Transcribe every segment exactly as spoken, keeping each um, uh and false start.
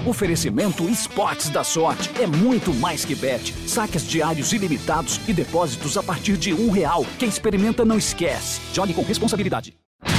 Oferecimento Esportes da Sorte. É muito mais que bet. Saques diários ilimitados e depósitos a partir de um real. Quem experimenta não esquece. Jogue com responsabilidade.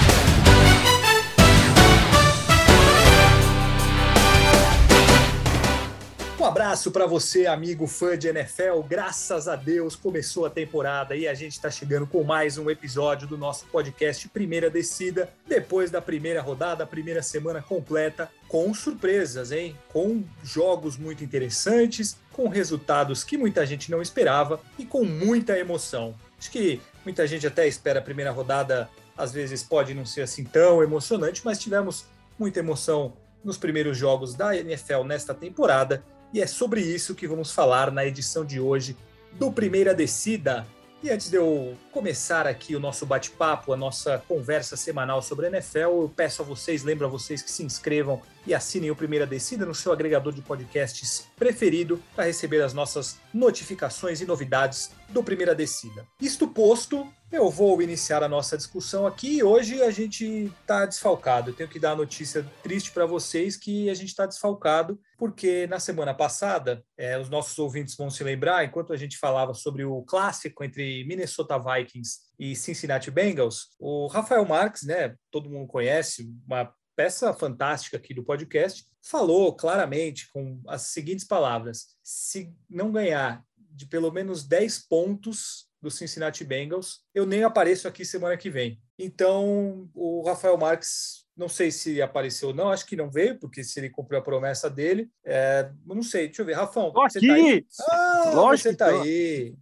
Um abraço para você, amigo fã de N F L. Graças a Deus começou a temporada e a gente está chegando com mais um episódio do nosso podcast Primeira Descida, depois da primeira rodada, a primeira semana completa, com surpresas, hein? Com jogos muito interessantes, com resultados que muita gente não esperava e com muita emoção. Acho que muita gente até espera a primeira rodada, às vezes pode não ser assim tão emocionante, mas tivemos muita emoção nos primeiros jogos da N F L nesta temporada. E é sobre isso que vamos falar na edição de hoje do Primeira Descida. E antes de eu começar aqui o nosso bate-papo, a nossa conversa semanal sobre a N F L, eu peço a vocês, lembro a vocês que se inscrevam e assinem o Primeira Descida no seu agregador de podcasts preferido para receber as nossas notificações e novidades do Primeira Descida. Isto posto, eu vou iniciar a nossa discussão aqui. Hoje a gente está desfalcado. Eu tenho que dar a notícia triste para vocês que a gente está desfalcado, porque na semana passada, é, os nossos ouvintes vão se lembrar, enquanto a gente falava sobre o clássico entre Minnesota Vikings e Cincinnati Bengals, o Rafael Marques, né, todo mundo conhece, uma peça fantástica aqui do podcast, falou claramente com as seguintes palavras: se não ganhar de pelo menos dez pontos do Cincinnati Bengals, eu nem apareço aqui semana que vem. Então, o Rafael Marques, não sei se apareceu ou não, acho que não veio, porque se ele cumpriu a promessa dele, é, não sei, deixa eu ver. Rafão, Tô você aqui. tá aí? Ah, Lógico você tá tô. aí.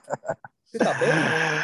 Você tá bem?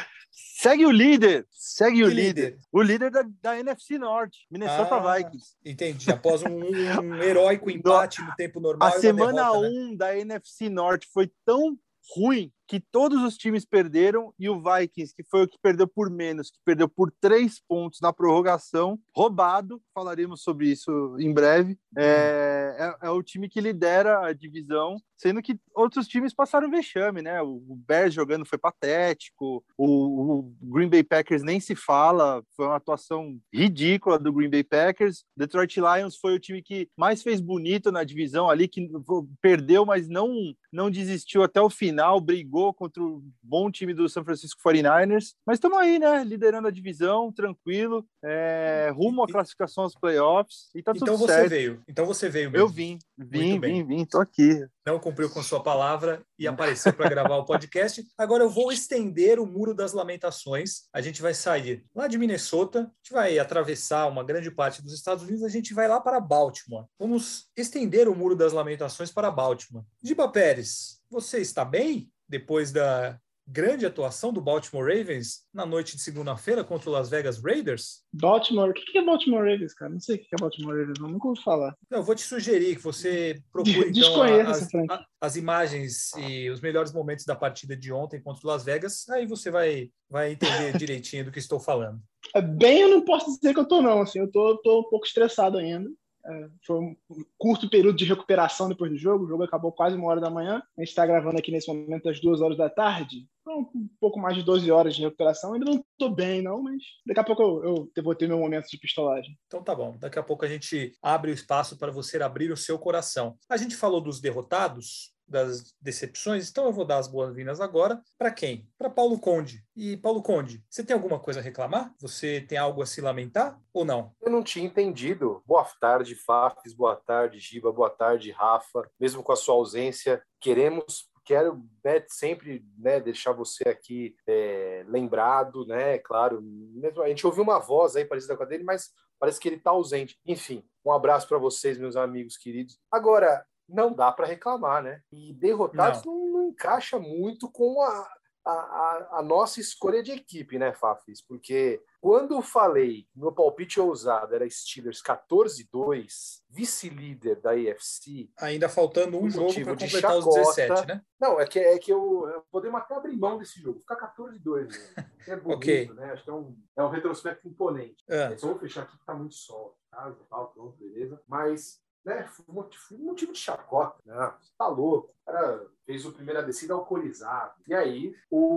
Segue o líder, segue o Que líder. líder? O líder da, da N F C Norte, Minnesota Ah, Vikings. entendi. Após um, um heróico empate no tempo normal A e uma semana derrota, né? um da N F C Norte foi tão ruim que todos os times perderam e o Vikings, que foi o que perdeu por menos, que perdeu por três pontos na prorrogação, roubado, falaremos sobre isso em breve, é, é, é o time que lidera a divisão, sendo que outros times passaram vexame, né? O, o Bears jogando foi patético, o, o Green Bay Packers nem se fala, foi uma atuação ridícula do Green Bay Packers. Detroit Lions foi o time que mais fez bonito na divisão ali, que perdeu, mas não, não desistiu até o final, brigou contra o bom time do San Francisco forty-niners, mas estamos aí, né, liderando a divisão, tranquilo, é, rumo à classificação aos playoffs, e tá tudo Então você certo. veio. Então você veio mesmo. Eu vim, vim, Muito bem. vim, vim, tô aqui. Não cumpriu com sua palavra e apareceu para gravar o podcast. Agora eu vou estender o Muro das Lamentações. A gente vai sair lá de Minnesota, a gente vai atravessar uma grande parte dos Estados Unidos, a gente vai lá para Baltimore. Vamos estender o Muro das Lamentações para Baltimore. Giba Pérez, você está bem depois da grande atuação do Baltimore Ravens na noite de segunda-feira contra o Las Vegas Raiders? Baltimore, o que é Baltimore Ravens, cara? Não sei o que é Baltimore Ravens, não, nunca ouvi falar. Não, eu vou te sugerir que você procure então as, a, as imagens e os melhores momentos da partida de ontem contra o Las Vegas, aí você vai, vai entender direitinho do que estou falando. Bem, eu não posso dizer que eu tô não, assim, eu tô, tô um pouco estressado ainda. É, foi um curto período de recuperação depois do jogo, o jogo acabou quase uma hora da manhã, a gente está gravando aqui nesse momento às duas horas da tarde, então, um pouco mais de doze horas de recuperação, ainda não estou bem não, mas daqui a pouco eu, eu vou ter meu momento de pistolagem. Então tá bom, daqui a pouco a gente abre o espaço para você abrir o seu coração. A gente falou dos derrotados, das decepções, então eu vou dar as boas-vindas agora. Para quem? Para Paulo Conde. E Paulo Conde, você tem alguma coisa a reclamar? Você tem algo a se lamentar ou não? Eu não tinha entendido. Boa tarde, Fafis, boa tarde, Giba, boa tarde, Rafa. Mesmo com a sua ausência, queremos, quero né, sempre né, deixar você aqui é, lembrado, né? Claro, mesmo, a gente ouviu uma voz aí parecida com a dele, mas parece que ele está ausente. Enfim, um abraço para vocês, meus amigos queridos. Agora, não dá para reclamar, né? E derrotados não. Não, não encaixa muito com a, a, a nossa escolha de equipe, né, Fafis? Porque quando eu falei, meu palpite ousado era Steelers quatorze a dois, vice-líder da A F C... Ainda faltando um jogo para completar chacota, os dezessete, né? Não, é que, é que eu, eu podemos até abrir mão desse jogo, ficar quatorze a dois. Né? É bonito, okay. Né? Acho que é um, é um retrospecto imponente. É. Só vou fechar aqui que tá muito sol, tá? Tal, pronto, beleza. Mas... né? Foi um motivo de chacota. Não, você tá louco. O cara fez o primeira descida alcoolizado. E aí,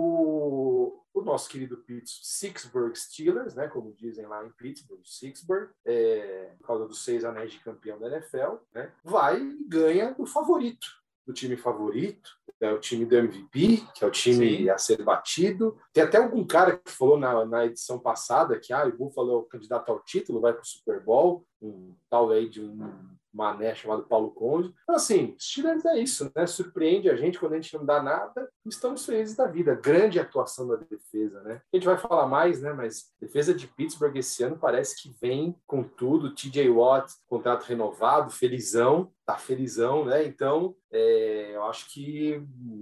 o, o nosso querido Pittsburgh Steelers, né? Como dizem lá em Pittsburgh, Sixburg, é, por causa dos seis anéis de campeão da N F L, né? Vai e ganha do favorito. Do time favorito, é o time do M V P, que é o time Sim. a ser batido. Tem até algum cara que falou na, na edição passada que ah, o Buffalo é o candidato ao título, vai para o Super Bowl, um tal aí de um mané chamado Paulo Conde. Então, assim, Steelers é isso, né? Surpreende a gente quando a gente não dá nada, estamos felizes da vida. Grande atuação da defesa, né? A gente vai falar mais, né? Mas a defesa de Pittsburgh esse ano parece que vem com tudo. T J Watt, contrato renovado, felizão, tá felizão, né? Então, é, eu acho que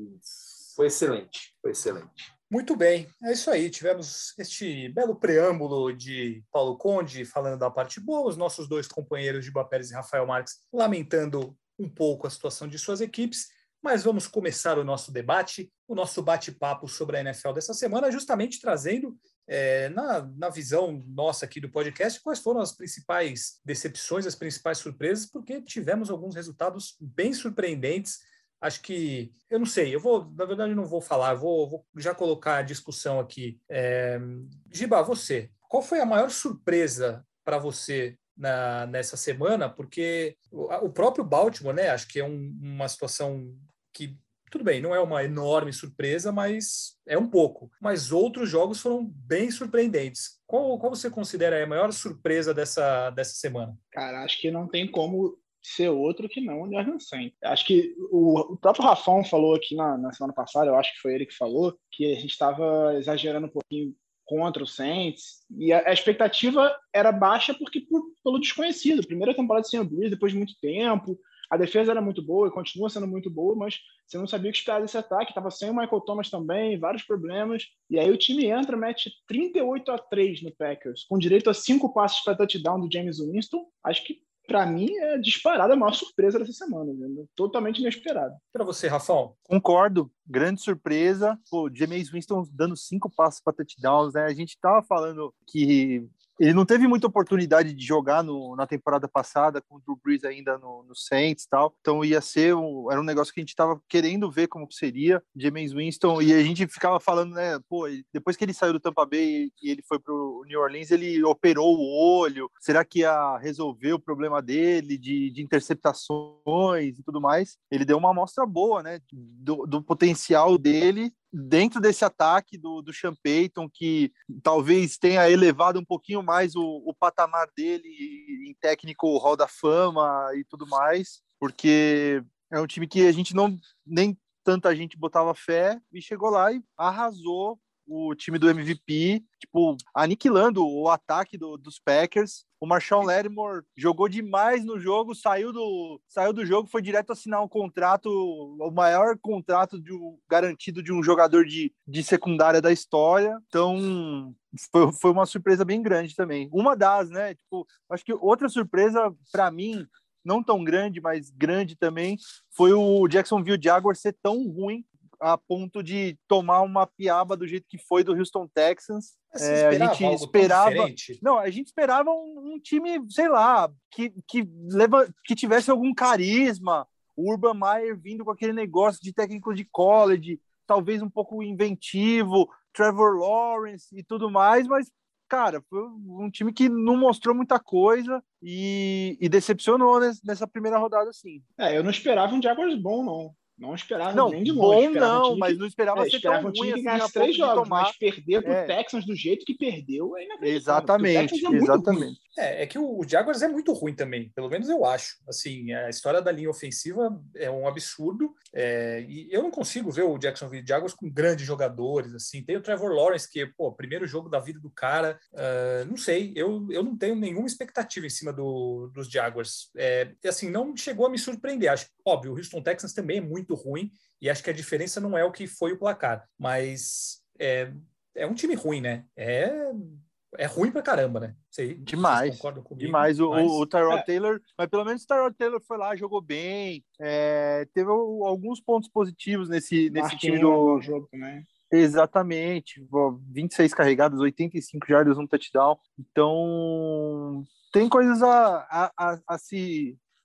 foi excelente, foi excelente. Muito bem, é isso aí. Tivemos este belo preâmbulo de Paulo Conde falando da parte boa, os nossos dois companheiros Giba Pérez e Rafael Marques lamentando um pouco a situação de suas equipes, mas vamos começar o nosso debate, o nosso bate-papo sobre a N F L dessa semana, justamente trazendo, é, na, na visão nossa aqui do podcast, quais foram as principais decepções, as principais surpresas, porque tivemos alguns resultados bem surpreendentes. Acho que, eu não sei, eu vou, na verdade, não vou falar, vou, vou já colocar a discussão aqui. É, Giba, você, qual foi a maior surpresa para você na, nessa semana? Porque o, o próprio Baltimore, né, acho que é um, uma situação que, tudo bem, não é uma enorme surpresa, mas é um pouco. Mas outros jogos foram bem surpreendentes. Qual, qual você considera a maior surpresa dessa, dessa semana? Cara, acho que não tem como ser outro que não o New Orleans Saints. Acho que o, o próprio Rafão falou aqui na, na semana passada, eu acho que foi ele que falou, que a gente estava exagerando um pouquinho contra o Saints, e a, a expectativa era baixa porque por, pelo desconhecido. Primeira temporada sem o Breeze, depois de muito tempo, a defesa era muito boa e continua sendo muito boa, mas você não sabia o que esperar desse ataque, estava sem o Michael Thomas também, vários problemas, e aí o time entra, mete trinta e oito a três no Packers, com direito a cinco passes para touchdown do James Winston. Acho que para mim, é disparada a maior surpresa dessa semana, né? Totalmente inesperado. Para você, Rafão? Concordo, grande surpresa. Pô, Jameis Winston dando cinco passos para touchdowns, né? A gente tava falando que ele não teve muita oportunidade de jogar no, na temporada passada, com o Drew Brees ainda no, no Saints e tal. Então ia ser um, era um negócio que a gente tava querendo ver como seria, Jameis Winston, e a gente ficava falando, né, pô, depois que ele saiu do Tampa Bay e ele foi pro New Orleans, ele operou o olho, será que ia resolver o problema dele de, de interceptações e tudo mais? Ele deu uma amostra boa, né, do, do potencial dele dentro desse ataque do, do Sean Payton, que talvez tenha elevado um pouquinho mais o, o patamar dele em técnico Hall da Fama e tudo mais, porque é um time que a gente não, nem tanta gente botava fé, e chegou lá e arrasou o time do M V P, tipo, aniquilando o ataque do, dos Packers. O Marshawn Lattimore jogou demais no jogo, saiu do, saiu do jogo, foi direto assinar um contrato, o maior contrato de um, garantido de um jogador de, de secundária da história. Então, foi, foi uma surpresa bem grande também. Uma das, né? Tipo, acho que outra surpresa, para mim, não tão grande, mas grande também, foi o Jacksonville Jaguars ser tão ruim a ponto de tomar uma piaba do jeito que foi do Houston Texans. É, a gente esperava, não, a gente esperava um, um time, sei lá, que, que, leva, que tivesse algum carisma. O Urban Meyer vindo com aquele negócio de técnico de college, talvez um pouco inventivo, Trevor Lawrence e tudo mais, mas, cara, foi um time que não mostrou muita coisa e, e decepcionou nessa primeira rodada, sim. É, eu não esperava um Jaguars bom, não. Não esperava não, nem de longe. Bom não, um mas que, não esperava é, ser esperava tão um time ruim que assim, ganhasse três jogos, tomar. mas perder pro é. Texans do jeito que perdeu é inacreditável. Exatamente, é exatamente. É, é que o Jaguars é muito ruim também, pelo menos eu acho. Assim, a história da linha ofensiva é um absurdo, é, e eu não consigo ver o Jacksonville Jaguars com grandes jogadores, assim. Tem o Trevor Lawrence, que, pô, primeiro jogo da vida do cara, uh, não sei, eu, eu não tenho nenhuma expectativa em cima do, dos Jaguars. É, assim, não chegou a me surpreender. Acho, óbvio, o Houston Texans também é muito ruim, e acho que a diferença não é o que foi o placar, mas é, é um time ruim, né? É, é ruim pra caramba, né? Sei, demais, vocês concordam comigo, demais. O, mas... o Tyrod é. Taylor, mas pelo menos o Tyrod Taylor foi lá, jogou bem, é, teve alguns pontos positivos nesse, nesse time do jogo também. Exatamente, vinte e seis carregadas, oitenta e cinco jardas, um touchdown. Então, tem coisas a, a, a, a se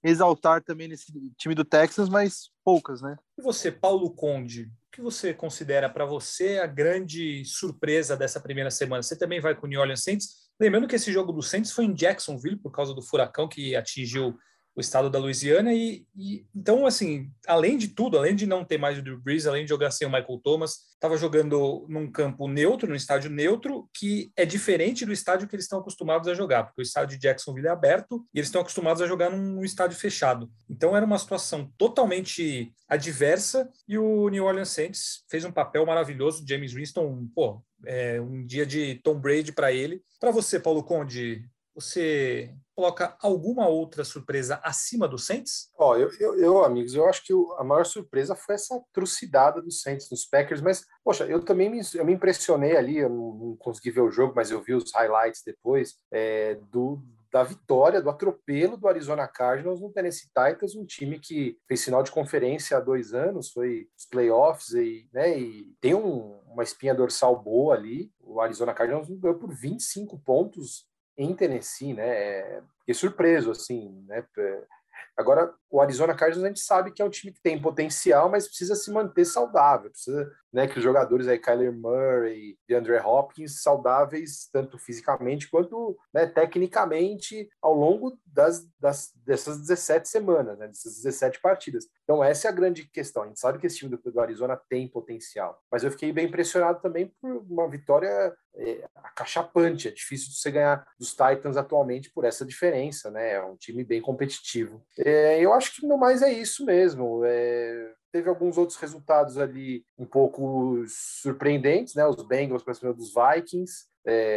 exaltar também nesse time do Texans, mas poucas, né? E você, Paulo Conde, o que você considera para você a grande surpresa dessa primeira semana? Você também vai com o New Orleans Saints? Lembrando que esse jogo do Saints foi em Jacksonville por causa do furacão que atingiu o estado da Louisiana e, e então, assim, além de tudo, além de não ter mais o Drew Brees, além de jogar sem o Michael Thomas, estava jogando num campo neutro, num estádio neutro, que é diferente do estádio que eles estão acostumados a jogar, porque o estádio de Jacksonville é aberto e eles estão acostumados a jogar num, num estádio fechado. Então era uma situação totalmente adversa e o New Orleans Saints fez um papel maravilhoso. James Winston, pô, é um dia de Tom Brady para ele. Para você, Paulo Conde, você coloca alguma outra surpresa acima do Saints? Ó, eu, eu, eu, amigos, eu acho que o, a maior surpresa foi essa trucidada do Saints, dos Packers, mas, poxa, eu também me, eu me impressionei ali, eu não, não consegui ver o jogo, mas eu vi os highlights depois, é, do, da vitória, do atropelo do Arizona Cardinals no Tennessee Titans, um time que fez final de conferência há dois anos, foi os playoffs, e, né, e tem um, uma espinha dorsal boa ali. O Arizona Cardinals ganhou por vinte e cinco pontos em Tennessee, né? Fiquei surpreso, assim, né? Agora, o Arizona Cardinals a gente sabe que é um time que tem potencial, mas precisa se manter saudável, precisa, né, que os jogadores aí, Kyler Murray e DeAndre Hopkins, saudáveis tanto fisicamente quanto, né, tecnicamente ao longo das, das, dessas dezessete semanas, né, dessas dezessete partidas. Então essa é a grande questão. A gente sabe que esse time do, do Arizona tem potencial, mas eu fiquei bem impressionado também por uma vitória é, acachapante. É difícil de você ganhar dos Titans atualmente por essa diferença, né? É um time bem competitivo. É, eu acho que no mais é isso mesmo. É, teve alguns outros resultados ali um pouco surpreendentes, né? Os Bengals para cima dos Vikings.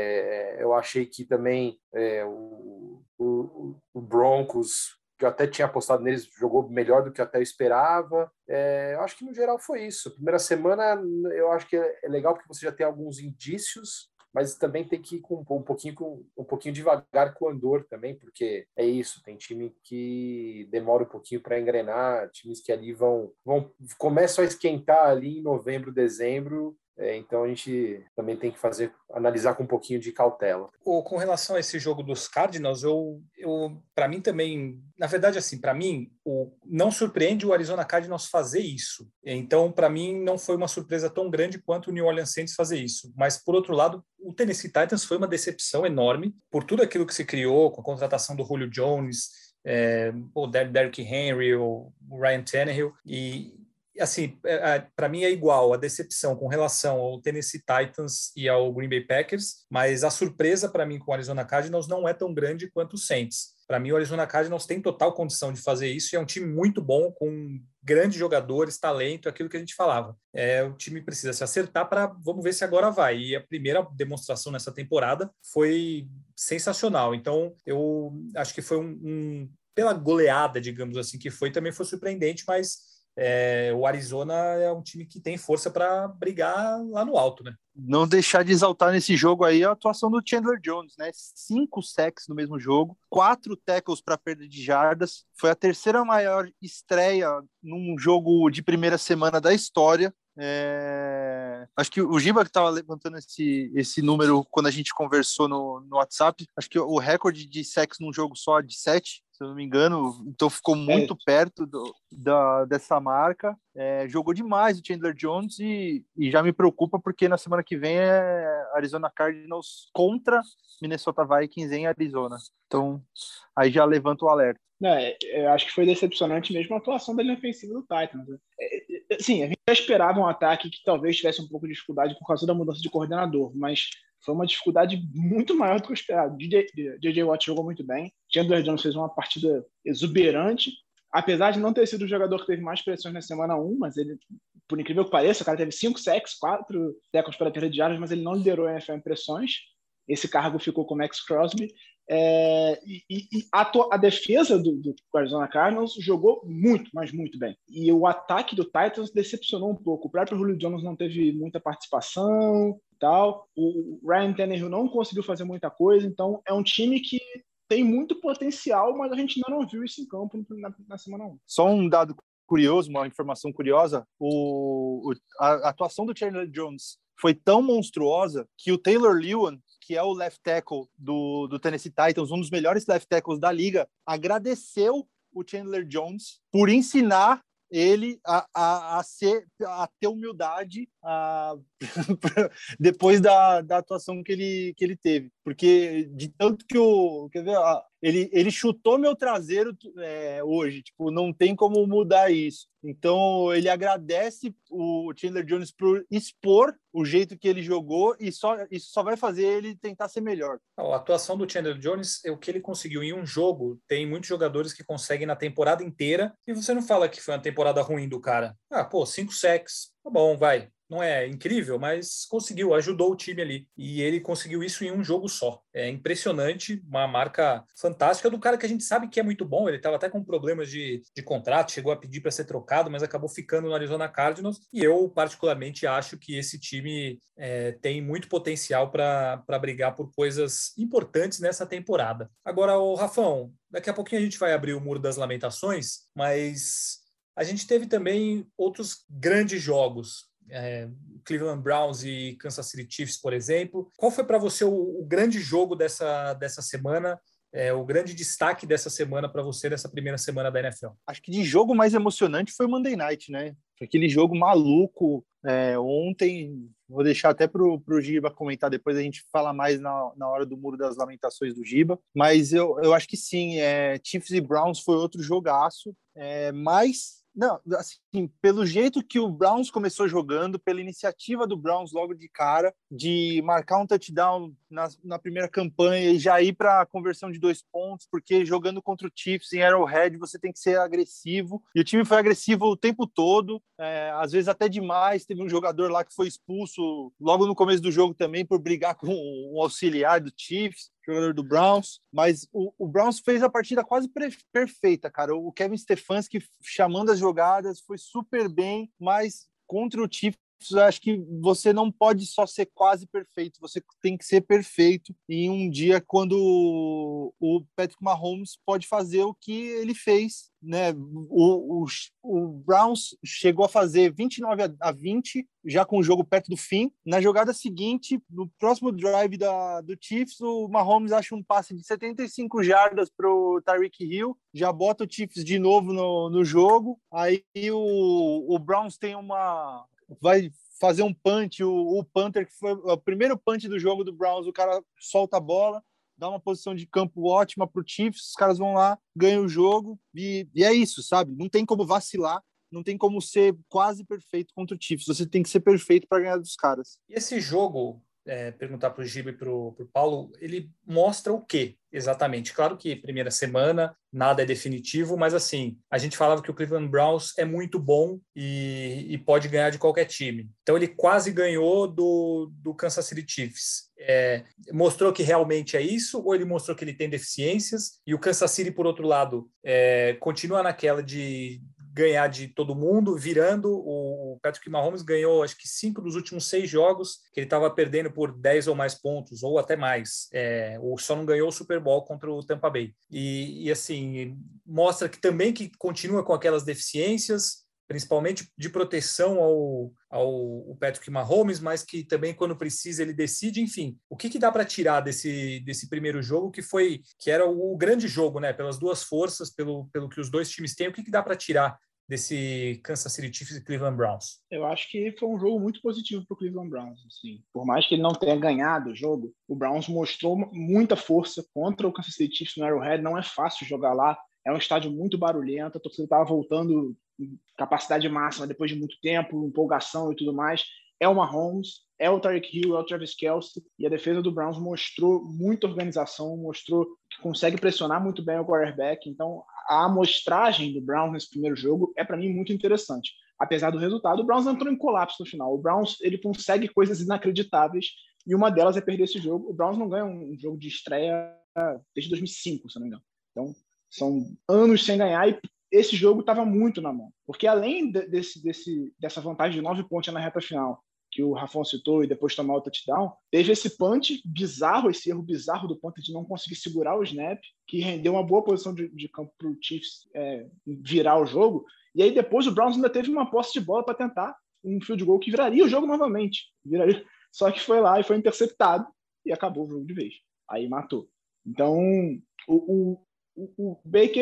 É, eu achei que também é, o, o, o Broncos, que eu até tinha apostado neles, jogou melhor do que eu até esperava. É, eu acho que no geral foi isso. Primeira semana eu acho que é, é legal porque você já tem alguns indícios, mas também tem que ir com um pouquinho, com, um pouquinho devagar com o andor também, porque é isso, tem time que demora um pouquinho para engrenar, times que ali vão, vão começam a esquentar ali em novembro, dezembro. É, então a gente também tem que fazer, analisar com um pouquinho de cautela. Com relação a esse jogo dos Cardinals, eu, eu para mim também, na verdade, assim, para mim, o, não surpreende o Arizona Cardinals fazer isso. Então, para mim, não foi uma surpresa tão grande quanto o New Orleans Saints fazer isso. Mas, por outro lado, o Tennessee Titans foi uma decepção enorme por tudo aquilo que se criou, com a contratação do Julio Jones, é, o Derrick Henry, o Ryan Tannehill, e assim, para mim é igual a decepção com relação ao Tennessee Titans e ao Green Bay Packers, mas a surpresa para mim com o Arizona Cardinals não é tão grande quanto o Saints. Para mim, o Arizona Cardinals tem total condição de fazer isso e é um time muito bom, com grandes jogadores, talento, aquilo que a gente falava. É, o time precisa se acertar para, vamos ver se agora vai. E a primeira demonstração nessa temporada foi sensacional. Então, eu acho que foi um, um pela goleada, digamos assim, que foi, também foi surpreendente, mas É, o Arizona é um time que tem força para brigar lá no alto, né? Não deixar de exaltar nesse jogo aí a atuação do Chandler Jones, né? Cinco sacks no mesmo jogo, quatro tackles para perda de jardas. Foi a terceira maior estreia num jogo de primeira semana da história. É... Acho que o Giba que estava levantando esse, esse número quando a gente conversou no, no WhatsApp. Acho que o recorde de sacks num jogo só é de sete, se eu não me engano, então ficou muito é. perto do, da, dessa marca. É, jogou demais o Chandler Jones e, e já me preocupa porque na semana que vem é Arizona Cardinals contra Minnesota Vikings em Arizona. Então, aí já levanta o alerta. É, eu acho que foi decepcionante mesmo a atuação da linha ofensiva do Titans. É, é, sim, a gente já esperava um ataque que talvez tivesse um pouco de dificuldade por causa da mudança de coordenador, mas foi uma dificuldade muito maior do que eu esperava. J J Watt jogou muito bem, Chandler Jones fez uma partida exuberante, apesar de não ter sido o jogador que teve mais pressões na semana um, mas ele, por incrível que pareça, o cara teve cinco sacks, quatro tackles para perda de jardas, mas ele não liderou a N F L em pressões. Esse cargo ficou com o Max Crosby. É, e, e a, a defesa do, do Arizona Cardinals jogou muito, mas muito bem. E o ataque do Titans decepcionou um pouco. O próprio Julio Jones não teve muita participação e tal. O Ryan Tannehill não conseguiu fazer muita coisa. Então, é um time que tem muito potencial, mas a gente ainda não viu isso em campo na, na semana um. Só um dado curioso, uma informação curiosa. O, a, a atuação do Chandler Jones foi tão monstruosa que o Taylor Lewan, que é o left tackle do, do Tennessee Titans, um dos melhores left tackles da liga, agradeceu o Chandler Jones por ensinar ele a, a, a, ser, a ter humildade a, depois da, da atuação que ele, que ele teve. Porque de tanto que o... Quer ver? Ele, ele chutou meu traseiro é, hoje. Tipo, não tem como mudar isso. Então, ele agradece o Chandler Jones por expor o jeito que ele jogou e só, isso só vai fazer ele tentar ser melhor. A atuação do Chandler Jones, é o que ele conseguiu em um jogo. Tem muitos jogadores que conseguem na temporada inteira e você não fala que foi uma temporada ruim do cara. Ah, pô, cinco sacks. Tá bom, vai. Não é incrível, mas conseguiu, ajudou o time ali. E ele conseguiu isso em um jogo só. É impressionante, uma marca fantástica do cara que a gente sabe que é muito bom. Ele estava até com problemas de, de contrato, chegou a pedir para ser trocado, mas acabou ficando no Arizona Cardinals. E eu, particularmente, acho que esse time é, tem muito potencial para brigar por coisas importantes nessa temporada. Agora, o Rafão, daqui a pouquinho a gente vai abrir o Muro das Lamentações, mas a gente teve também outros grandes jogos. É, Cleveland Browns e Kansas City Chiefs, por exemplo. Qual foi para você o, o grande jogo dessa, dessa semana, é, o grande destaque dessa semana para você, dessa primeira semana da N F L? Acho que de jogo mais emocionante foi o Monday Night, né? Aquele jogo maluco. É, ontem, vou deixar até para o Giba comentar, depois a gente fala mais na, na hora do Muro das Lamentações do Giba, mas eu, eu acho que sim, é, Chiefs e Browns foi outro jogaço, é, mas não, assim, pelo jeito que o Browns começou jogando, pela iniciativa do Browns logo de cara, de marcar um touchdown na, na primeira campanha e já ir para a conversão de dois pontos, porque jogando contra o Chiefs em Arrowhead você tem que ser agressivo, e o time foi agressivo o tempo todo, é, às vezes até demais. Teve um jogador lá que foi expulso logo no começo do jogo também por brigar com um auxiliar do Chiefs, jogador do Browns, mas o, o Browns fez a partida quase perfeita, cara. O Kevin Stefanski chamando as jogadas, foi super bem, mas contra o Chiefs eu acho que você não pode só ser quase perfeito, você tem que ser perfeito em um dia quando o Patrick Mahomes pode fazer o que ele fez, né? O, o, o Browns chegou a fazer vinte e nove a vinte, já com o jogo perto do fim. Na jogada seguinte, no próximo drive da, do Chiefs, o Mahomes acha um passe de setenta e cinco jardas para o Tyreek Hill, já bota o Chiefs de novo no, no jogo. Aí o, o Browns tem uma... vai fazer um punch, o, o punter, que foi o primeiro punch do jogo do Browns, o cara solta a bola, dá uma posição de campo ótima pro Chiefs, os caras vão lá, ganham o jogo, e, e é isso, sabe? Não tem como vacilar, não tem como ser quase perfeito contra o Chiefs, você tem que ser perfeito para ganhar dos caras. E esse jogo, é, perguntar para o Giba e para o Paulo, ele mostra o quê exatamente? Claro que primeira semana, nada é definitivo, mas assim, a gente falava que o Cleveland Browns é muito bom e, e pode ganhar de qualquer time. Então ele quase ganhou do, do Kansas City Chiefs. É, mostrou que realmente é isso, ou ele mostrou que ele tem deficiências? E o Kansas City, por outro lado, é, continua naquela de ganhar de todo mundo, virando. O Patrick Mahomes ganhou acho que cinco dos últimos seis jogos, que ele estava perdendo por dez ou mais pontos, ou até mais, é, ou só não ganhou o Super Bowl contra o Tampa Bay. E, e assim, mostra que também que continua com aquelas deficiências, principalmente de proteção ao, ao Patrick Mahomes, mas que também quando precisa ele decide. Enfim, o que, que dá para tirar desse, desse primeiro jogo, que foi que era o grande jogo, né? Pelas duas forças, pelo, pelo que os dois times têm, o que, que dá para tirar desse Kansas City Chiefs e Cleveland Browns? Eu acho que foi um jogo muito positivo para o Cleveland Browns. Assim. Por mais que ele não tenha ganhado o jogo, o Browns mostrou muita força contra o Kansas City Chiefs no Arrowhead. Não é fácil jogar lá, é um estádio muito barulhento, a torcida estava voltando em capacidade máxima depois de muito tempo, empolgação e tudo mais. É o Mahomes, é o Tyreek Hill, é o Travis Kelce, e a defesa do Browns mostrou muita organização, mostrou que consegue pressionar muito bem o quarterback. Então, a amostragem do Browns nesse primeiro jogo é, para mim, muito interessante. Apesar do resultado, o Browns entrou em colapso no final. O Browns ele consegue coisas inacreditáveis, e uma delas é perder esse jogo. O Browns não ganha um jogo de estreia desde dois mil e cinco, se não me engano. Então, são anos sem ganhar, e esse jogo estava muito na mão. Porque além desse, desse, dessa vantagem de nove pontos na reta final, que o Rafão citou, e depois tomar o touchdown, teve esse punch bizarro, esse erro bizarro do punter de não conseguir segurar o snap, que rendeu uma boa posição de, de campo para o Chiefs é, virar o jogo. E aí depois o Browns ainda teve uma posse de bola para tentar um field goal que viraria o jogo novamente. Viraria. Só que foi lá e foi interceptado e acabou o jogo de vez. Aí matou. Então, o, o, o Baker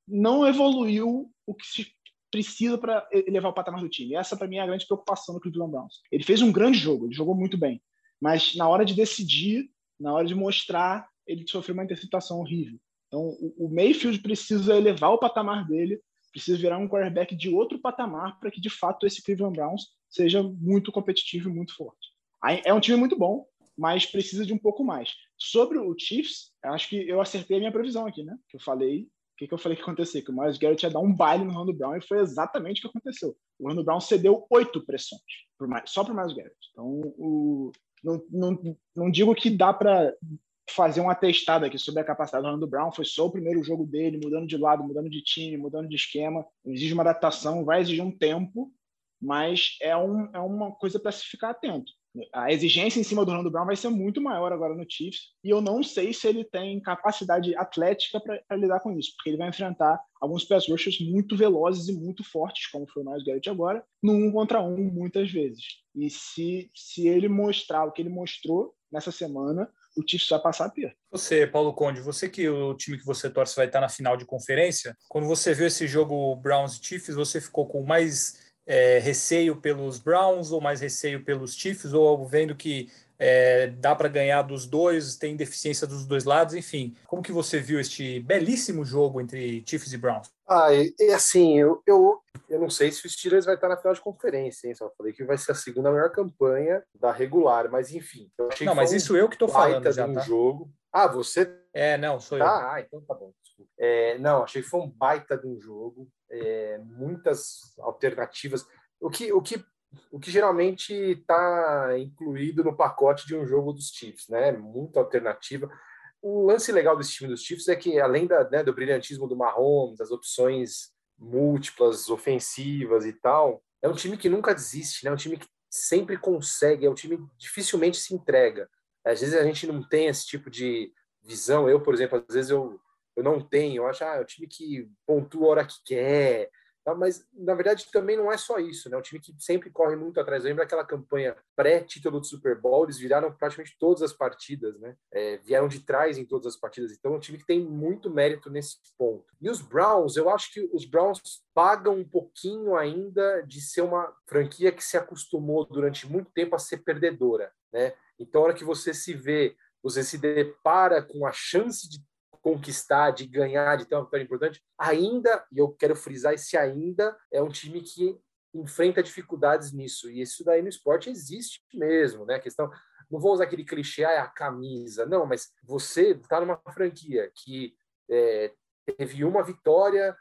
não evoluiu o que se precisa para elevar o patamar do time. Essa, para mim, é a grande preocupação do Cleveland Browns. Ele fez um grande jogo, ele jogou muito bem, mas na hora de decidir, na hora de mostrar, ele sofreu uma interceptação horrível. Então, o, o Mayfield precisa elevar o patamar dele, precisa virar um quarterback de outro patamar para que, de fato, esse Cleveland Browns seja muito competitivo e muito forte. É um time muito bom, mas precisa de um pouco mais. Sobre o Chiefs, acho que eu acertei a minha previsão aqui, né? Que eu falei, o que, que eu falei que ia acontecer? Que o Myles Garrett ia dar um baile no Orlando Brown, e foi exatamente o que aconteceu. O Orlando Brown cedeu oito pressões, só para o Myles Garrett. Então, o, não, não, não digo que dá para fazer um atestado aqui sobre a capacidade do Orlando Brown, foi só o primeiro jogo dele, mudando de lado, mudando de time, mudando de esquema, exige uma adaptação, vai exigir um tempo, mas é, um, é uma coisa para se ficar atento. A exigência em cima do Orlando Brown vai ser muito maior agora no Chiefs, e eu não sei se ele tem capacidade atlética para lidar com isso, porque ele vai enfrentar alguns pass rushers muito velozes e muito fortes, como foi o Myles Garrett agora, no um contra um muitas vezes. E se, se ele mostrar o que ele mostrou nessa semana, o Chiefs vai passar a perto. Você, Paulo Conde, você que o time que você torce vai estar na final de conferência, quando você viu esse jogo Browns e Chiefs, você ficou com mais é, receio pelos Browns ou mais receio pelos Chiefs, ou vendo que é, dá para ganhar dos dois, tem deficiência dos dois lados, enfim. Como que você viu este belíssimo jogo entre Chiefs e Browns? Ah, e, e assim, eu, eu, eu não sei se o Steelers vai estar na final de conferência, hein? Só falei que vai ser a segunda melhor campanha da regular, mas enfim. Eu achei não, mas um isso eu que estou falando já, um tá? jogo. Ah, você... É, não, sou tá? eu. Ah, então tá bom. É, não, achei que foi um baita de um jogo. É, muitas alternativas. O que, o que, o que geralmente está incluído no pacote de um jogo dos Chiefs, né? Muita alternativa. O lance legal desse time dos Chiefs é que, além da, né, do brilhantismo do Mahomes, das opções múltiplas, ofensivas e tal, é um time que nunca desiste, né? É um time que sempre consegue, é um time que dificilmente se entrega. Às vezes a gente não tem esse tipo de visão. Eu, por exemplo, às vezes eu, eu não tenho. Eu acho, ah, é um time que pontua a hora que quer. Mas, na verdade, também não é só isso, né? Um time que sempre corre muito atrás. Lembra aquela campanha pré-título do Super Bowl? Eles viraram praticamente todas as partidas, né? É, vieram de trás em todas as partidas. Então, é um time que tem muito mérito nesse ponto. E os Browns, eu acho que os Browns pagam um pouquinho ainda de ser uma franquia que se acostumou durante muito tempo a ser perdedora, né? Então, a hora que você se vê, você se depara com a chance de conquistar, de ganhar, de ter uma vitória importante, ainda, e eu quero frisar esse ainda, é um time que enfrenta dificuldades nisso, e isso daí no esporte existe mesmo, né? A questão, não vou usar aquele clichê, ah, é a camisa, não, mas você está numa franquia que é, teve uma vitória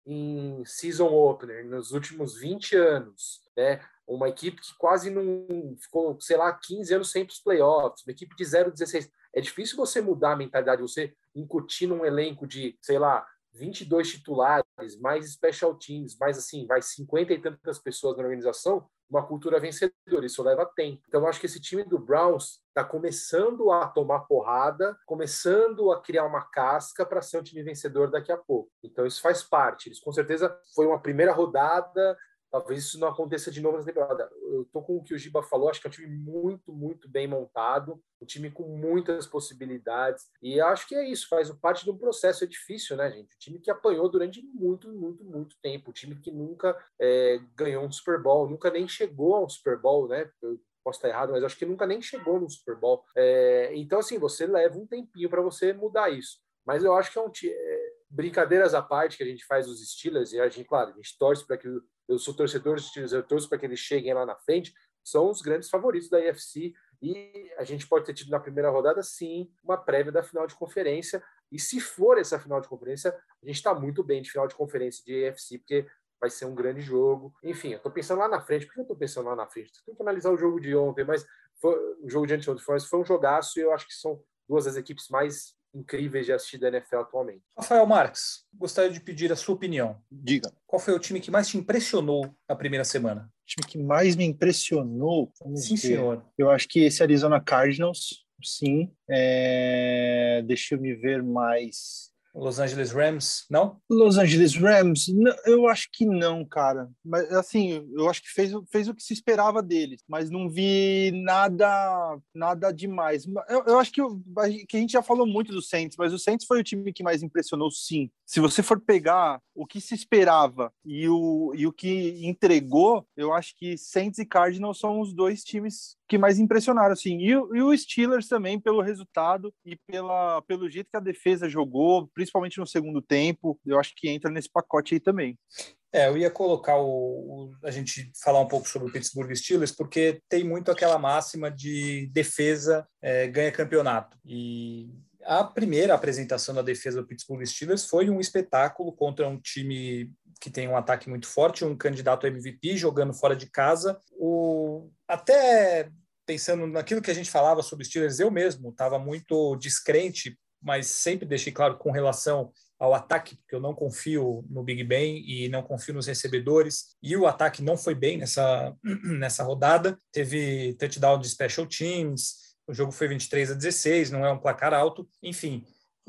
em season opener nos últimos vinte anos, né? Uma equipe que quase não ficou, sei lá, quinze anos sem os playoffs, uma equipe de zero a dezesseis. É difícil você mudar a mentalidade, você incutir num elenco de, sei lá, vinte e dois titulares, mais special teams, mais assim, vai cinquenta e tantas pessoas na organização, uma cultura vencedora. Isso leva tempo. Então, eu acho que esse time do Browns está começando a tomar porrada, começando a criar uma casca para ser um time vencedor daqui a pouco. Então, isso faz parte. Eles, com certeza, foi uma primeira rodada. Talvez isso não aconteça de novo nessa temporada. Eu tô com o que o Giba falou, acho que é um time muito, muito bem montado, um time com muitas possibilidades, e acho que é isso, faz parte de um processo, é difícil, né, gente? O time que apanhou durante muito, muito, muito tempo, o time que nunca é, ganhou um Super Bowl, nunca nem chegou a um Super Bowl, né? Eu posso estar errado, mas acho que nunca nem chegou no Super Bowl. É, então, assim, você leva um tempinho para você mudar isso. Mas eu acho que é um time... É, brincadeiras à parte que a gente faz dos Steelers, e a gente, claro, a gente torce para que eu sou torcedor dos Steelers, eu torço para que eles cheguem lá na frente, são os grandes favoritos da A F C, e a gente pode ter tido na primeira rodada, sim, uma prévia da final de conferência, e se for essa final de conferência, a gente está muito bem de final de conferência de A F C, porque vai ser um grande jogo. Enfim, eu estou pensando lá na frente, por que eu estou pensando lá na frente? Estou tentando analisar o jogo de ontem, mas foi, o jogo de anteontem foi, foi um jogaço, e eu acho que são duas das equipes mais incríveis de assistir da N F L atualmente. Rafael Marques, gostaria de pedir a sua opinião. Diga. Qual foi o time que mais te impressionou na primeira semana? O time que mais me impressionou? Vamos Sim, ver. senhor. Eu acho que esse Arizona Cardinals, sim. É... Deixa eu me ver mais. Los Angeles Rams, não? Los Angeles Rams, não, eu acho que não, cara. Mas assim, eu acho que fez, fez o que se esperava deles, mas não vi nada nada demais. Eu, eu acho que, eu, que a gente já falou muito do Saints, mas o Saints foi o time que mais impressionou, sim. Se você for pegar o que se esperava e o, e o que entregou, eu acho que Saints e Cardinals são os dois times que mais impressionaram, assim. E, e o Steelers também, pelo resultado e pela, pelo jeito que a defesa jogou, principalmente no segundo tempo, eu acho que entra nesse pacote aí também. É, eu ia colocar o, o, a gente falar um pouco sobre o Pittsburgh Steelers, porque tem muito aquela máxima de defesa é, ganha campeonato. E a primeira apresentação da defesa do Pittsburgh Steelers foi um espetáculo contra um time que tem um ataque muito forte, um candidato a M V P jogando fora de casa. O, até pensando naquilo que a gente falava sobre os Steelers, eu mesmo estava muito descrente, mas sempre deixei claro com relação ao ataque, porque eu não confio no Big Ben e não confio nos recebedores, e o ataque não foi bem nessa, nessa rodada, teve touchdown de special teams, o jogo foi vinte e três a dezesseis, não é um placar alto, enfim,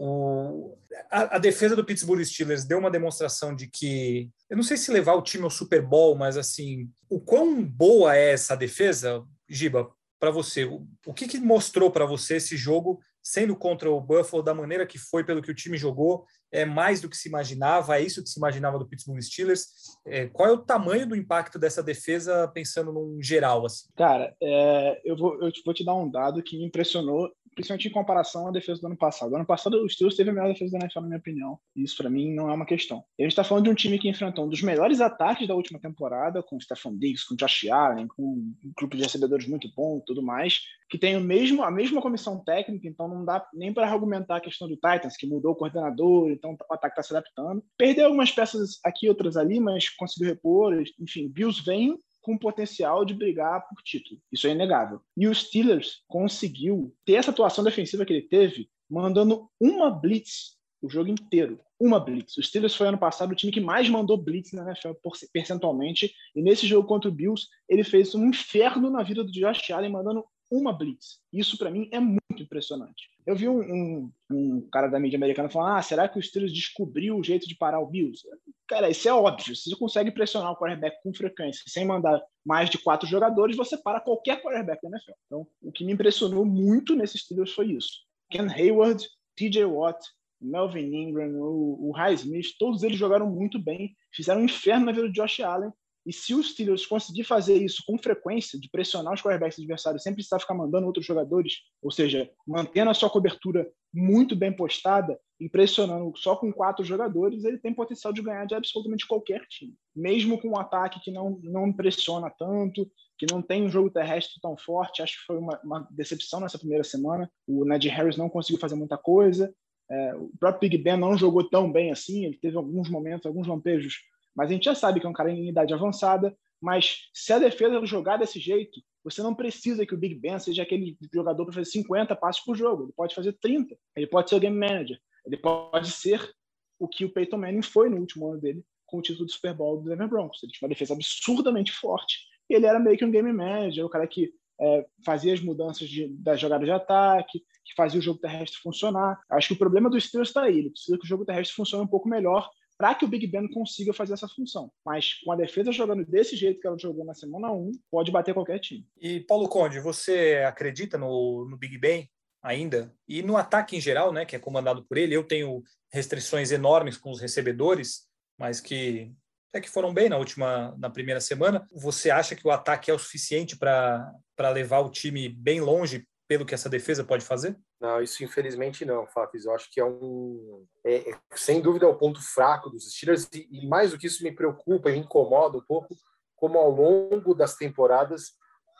o, a, a defesa do Pittsburgh Steelers deu uma demonstração de que, eu não sei se levar o time ao Super Bowl, mas assim, o quão boa é essa defesa, Giba, para você? O, o que, que mostrou para você esse jogo, sendo contra o Buffalo, da maneira que foi, pelo que o time jogou, é mais do que se imaginava, é isso que se imaginava do Pittsburgh Steelers? É, qual é o tamanho do impacto dessa defesa, pensando num geral? Assim? Cara, é, eu, vou, eu vou te dar um dado que me impressionou, principalmente em comparação à defesa do ano passado. Ano passado, o Steelers teve a melhor defesa da N F L, na minha opinião. Isso, para mim, não é uma questão. A gente está falando de um time que enfrentou um dos melhores ataques da última temporada, com o Stephon Diggs, com o Josh Allen, com um grupo de recebedores muito bom e tudo mais, que tem o mesmo, a mesma comissão técnica, então não dá nem para argumentar a questão do Titans, que mudou o coordenador, então o ataque está se adaptando. Perdeu algumas peças aqui, outras ali, mas conseguiu repor. Enfim, Bills vem com potencial de brigar por título. Isso é inegável. E o Steelers conseguiu ter essa atuação defensiva que ele teve, mandando uma blitz o jogo inteiro. Uma blitz. O Steelers foi ano passado o time que mais mandou blitz na N F L percentualmente, e nesse jogo contra o Bills, ele fez um inferno na vida do Josh Allen, mandando uma blitz. Isso, para mim, é muito impressionante. Eu vi um, um, um cara da mídia americana falando, ah, será que o Steelers descobriu o jeito de parar o Bills? Cara, isso é óbvio. Se você consegue pressionar o quarterback com frequência, sem mandar mais de quatro jogadores, você para qualquer quarterback da N F L. Então, o que me impressionou muito nesses Steelers foi isso. Ken Hayward, T J Watt, Melvin Ingram, o, o Highsmith, todos eles jogaram muito bem, fizeram um inferno na vida do Josh Allen. E se os Steelers conseguir fazer isso com frequência, de pressionar os quarterbacks adversários sem precisar ficar mandando outros jogadores, ou seja, mantendo a sua cobertura muito bem postada e pressionando só com quatro jogadores, ele tem potencial de ganhar de absolutamente qualquer time. Mesmo com um ataque que não, não pressiona tanto, que não tem um jogo terrestre tão forte, acho que foi uma, uma decepção nessa primeira semana. O Najee Harris não conseguiu fazer muita coisa, é, o próprio Big Ben não jogou tão bem assim, ele teve alguns momentos, alguns lampejos, mas a gente já sabe que é um cara em idade avançada, mas se a defesa jogar desse jeito, você não precisa que o Big Ben seja aquele jogador para fazer cinquenta passes por jogo, ele pode fazer trinta, ele pode ser o game manager, ele pode ser o que o Peyton Manning foi no último ano dele com o título do Super Bowl do Denver Broncos. Ele tinha uma defesa absurdamente forte e ele era meio que um game manager, o cara que é, fazia as mudanças de, das jogadas de ataque, que fazia o jogo terrestre funcionar. Acho que o problema do Steelers está aí, ele precisa que o jogo terrestre funcione um pouco melhor para que o Big Ben consiga fazer essa função. Mas com a defesa jogando desse jeito que ela jogou na semana um, pode bater qualquer time. E, Paulo Conde, você acredita no, no Big Ben ainda? E no ataque em geral, né, que é comandado por ele? Eu tenho restrições enormes com os recebedores, mas que até que foram bem na última, na primeira semana. Você acha que o ataque é o suficiente para para levar o time bem longe pelo que essa defesa pode fazer? Não, isso infelizmente não, Fafis. Eu acho que é um... É, é, sem dúvida é o ponto fraco dos Steelers e, e mais do que isso me preocupa e me incomoda um pouco, como ao longo das temporadas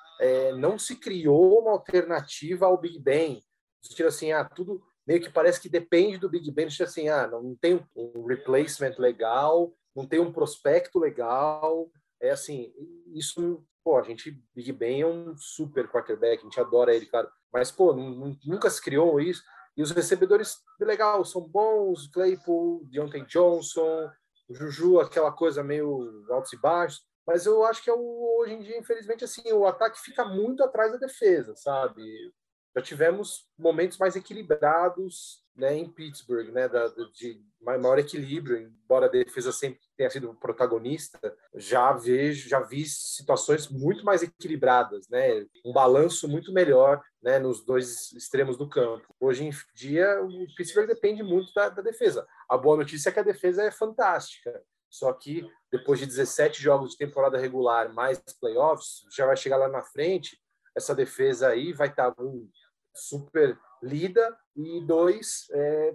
é, não se criou uma alternativa ao Big Ben. Os Steelers, assim, ah, tudo meio que parece que depende do Big Ben. Assim, ah, não tem um replacement legal, não tem um prospecto legal. É assim, isso... Pô, a gente, Big Ben é um super quarterback, a gente adora ele, cara. Mas, pô, nunca se criou isso. E os recebedores, legal, são bons. Claypool, Deontay Johnson, o Juju, aquela coisa meio altos e baixos. Mas eu acho que é o, hoje em dia, infelizmente, assim, o ataque fica muito atrás da defesa, sabe? Já tivemos momentos mais equilibrados né, em Pittsburgh, né, da, de maior equilíbrio, embora a defesa sempre tenha sido protagonista, já vejo, já vi situações muito mais equilibradas, né, um balanço muito melhor, né, nos dois extremos do campo. Hoje em dia, o Pittsburgh depende muito da, da defesa. A boa notícia é que a defesa é fantástica, só que depois de dezessete jogos de temporada regular mais playoffs, já vai chegar lá na frente, essa defesa aí vai estar um super lida e dois é,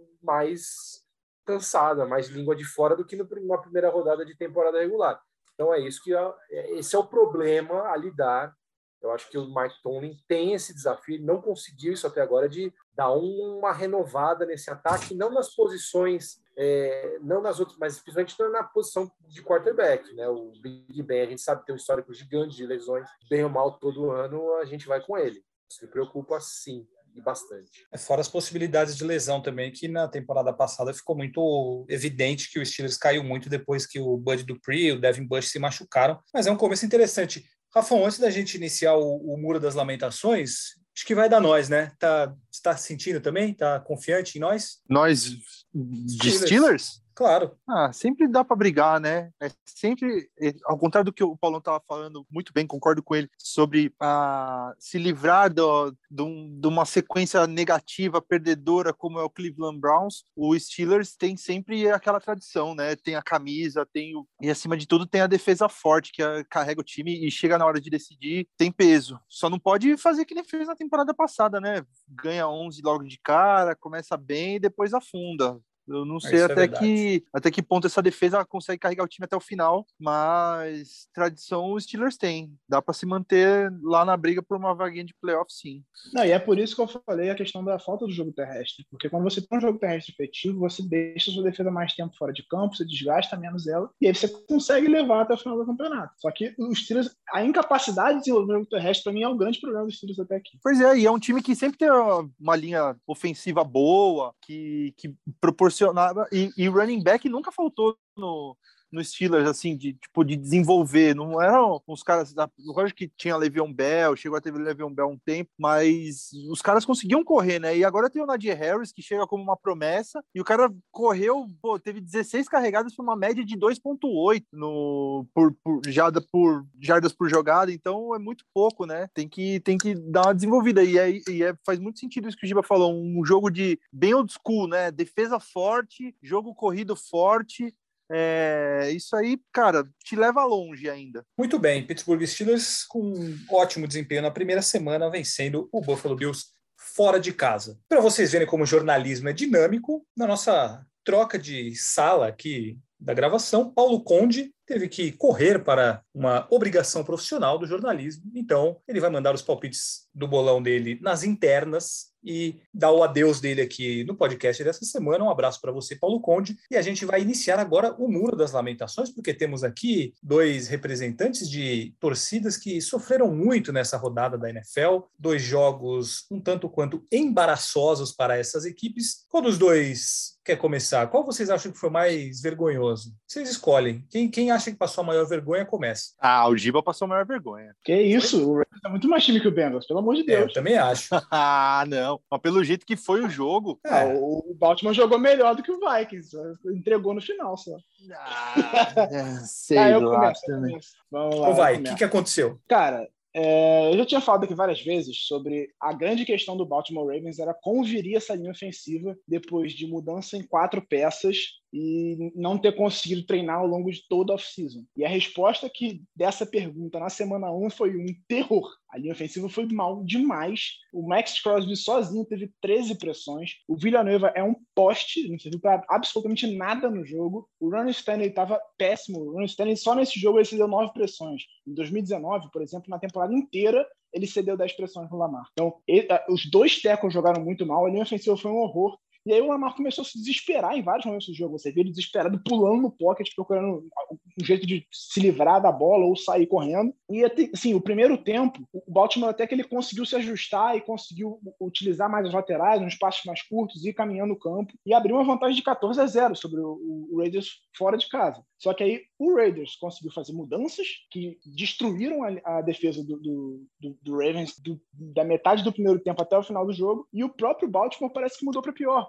mais cansada, mais língua de fora do que numa primeira rodada de temporada regular. Então é isso que esse é o problema a lidar. Eu acho que o Mike Tomlin tem esse desafio, não conseguiu isso até agora, de dar uma renovada nesse ataque, não nas posições, é, não nas outras, mas principalmente na posição de quarterback, né? O Big Ben, a gente sabe que tem um histórico gigante de lesões, bem ou mal todo ano a gente vai com ele. Isso me preocupa sim, e bastante. É fora as possibilidades de lesão também, que na temporada passada ficou muito evidente que o Steelers caiu muito depois que o Bud Dupree e o Devin Bush se machucaram, mas é um começo interessante. Rafão, antes da gente iniciar o, o Muro das Lamentações, acho que vai dar nós, né? Tá, está sentindo também? Tá confiante em nós? Nós de Steelers? Steelers? Claro. Ah, sempre dá para brigar, né? É sempre, é, ao contrário do que o Paulão estava falando, muito bem, concordo com ele, sobre ah, se livrar do, do, de uma sequência negativa, perdedora, como é o Cleveland Browns. O Steelers tem sempre aquela tradição, né? Tem a camisa, tem o, e acima de tudo tem a defesa forte, que a, carrega o time e chega na hora de decidir, tem peso. Só não pode fazer que nem fez na temporada passada, né? Ganha onze logo de cara, começa bem e depois afunda. Eu não sei até, é que, até que ponto essa defesa consegue carregar o time até o final, mas tradição os Steelers têm. Dá para se manter lá na briga por uma vaguinha de playoff, sim. Não, e é por isso que eu falei a questão da falta do jogo terrestre. Porque quando você tem um jogo terrestre efetivo, você deixa a sua defesa mais tempo fora de campo, você desgasta menos ela, e aí você consegue levar até o final do campeonato. Só que os Steelers, a incapacidade de desenvolver o jogo terrestre, para mim, é o grande problema dos Steelers até aqui. Pois é, e é um time que sempre tem uma linha ofensiva boa, que, que proporciona E, e running back nunca faltou no, no Steelers, assim, de, tipo, de desenvolver. Não eram uns caras... Lógico que tinha Le'Veon Bell, chegou a ter Le'Veon Bell um tempo, mas os caras conseguiam correr, né? E agora tem o Najee Harris, que chega como uma promessa, e o cara correu, pô, teve dezesseis carregadas por uma média de dois ponto oito no, por, por, jarda por, jardas por jogada, então é muito pouco, né? Tem que, tem que dar uma desenvolvida. E, é, e é, faz muito sentido isso que o Giba falou, um jogo de bem old school, né? Defesa forte, jogo corrido forte. É, isso aí, cara, te leva longe ainda. Muito bem, Pittsburgh Steelers com um ótimo desempenho na primeira semana, vencendo o Buffalo Bills fora de casa. Para vocês verem como o jornalismo é dinâmico, na nossa troca de sala aqui da gravação, Paulo Conde teve que correr para uma obrigação profissional do jornalismo, então ele vai mandar os palpites do bolão dele nas internas e dar o adeus dele aqui no podcast dessa semana. Um abraço para você, Paulo Conde, e a gente vai iniciar agora o Muro das Lamentações, porque temos aqui dois representantes de torcidas que sofreram muito nessa rodada da N F L, dois jogos um tanto quanto embaraçosos para essas equipes. Qual dos dois quer começar? Qual vocês acham que foi mais vergonhoso? Vocês escolhem. Quem, quem acha que passou a maior vergonha, começa. Ah, o Giba passou a maior vergonha. Que isso? O Ravens é muito mais time que o Bengals, pelo amor de Deus. É, eu também acho. Ah, não. Mas pelo jeito que foi o jogo... É. Ah, o Baltimore jogou melhor do que o Vikings. Entregou no final, só. Ah, sei ah, eu lá. começo, eu começo. Vamos lá. Ou vai, o que, que aconteceu? Cara... É, eu já tinha falado aqui várias vezes sobre a grande questão do Baltimore Ravens era como viria essa linha ofensiva depois de mudança em quatro peças e não ter conseguido treinar ao longo de toda a off-season. E a resposta que dessa pergunta na semana um foi um terror. A linha ofensiva foi mal demais. O Max Crosby sozinho teve treze pressões. O Villanueva é um poste, não serviu para absolutamente nada no jogo. O Ronnie Stanley estava péssimo. O Ronnie Stanley só nesse jogo ele cedeu nove pressões. Em dois mil e dezenove, por exemplo, na temporada inteira, ele cedeu dez pressões no Lamar. Então, ele, os dois tackles jogaram muito mal. A linha ofensiva foi um horror. E aí o Lamar começou a se desesperar em vários momentos do jogo. Você vê ele desesperado, pulando no pocket, procurando um jeito de se livrar da bola ou sair correndo. E assim, o primeiro tempo, o Baltimore até que ele conseguiu se ajustar e conseguiu utilizar mais as laterais, uns passos mais curtos, ir caminhando o campo e abriu uma vantagem de catorze a zero sobre o, o Raiders fora de casa. Só que aí o Raiders conseguiu fazer mudanças que destruíram a, a defesa do, do, do, do Ravens do, da metade do primeiro tempo até o final do jogo, e o próprio Baltimore parece que mudou para pior,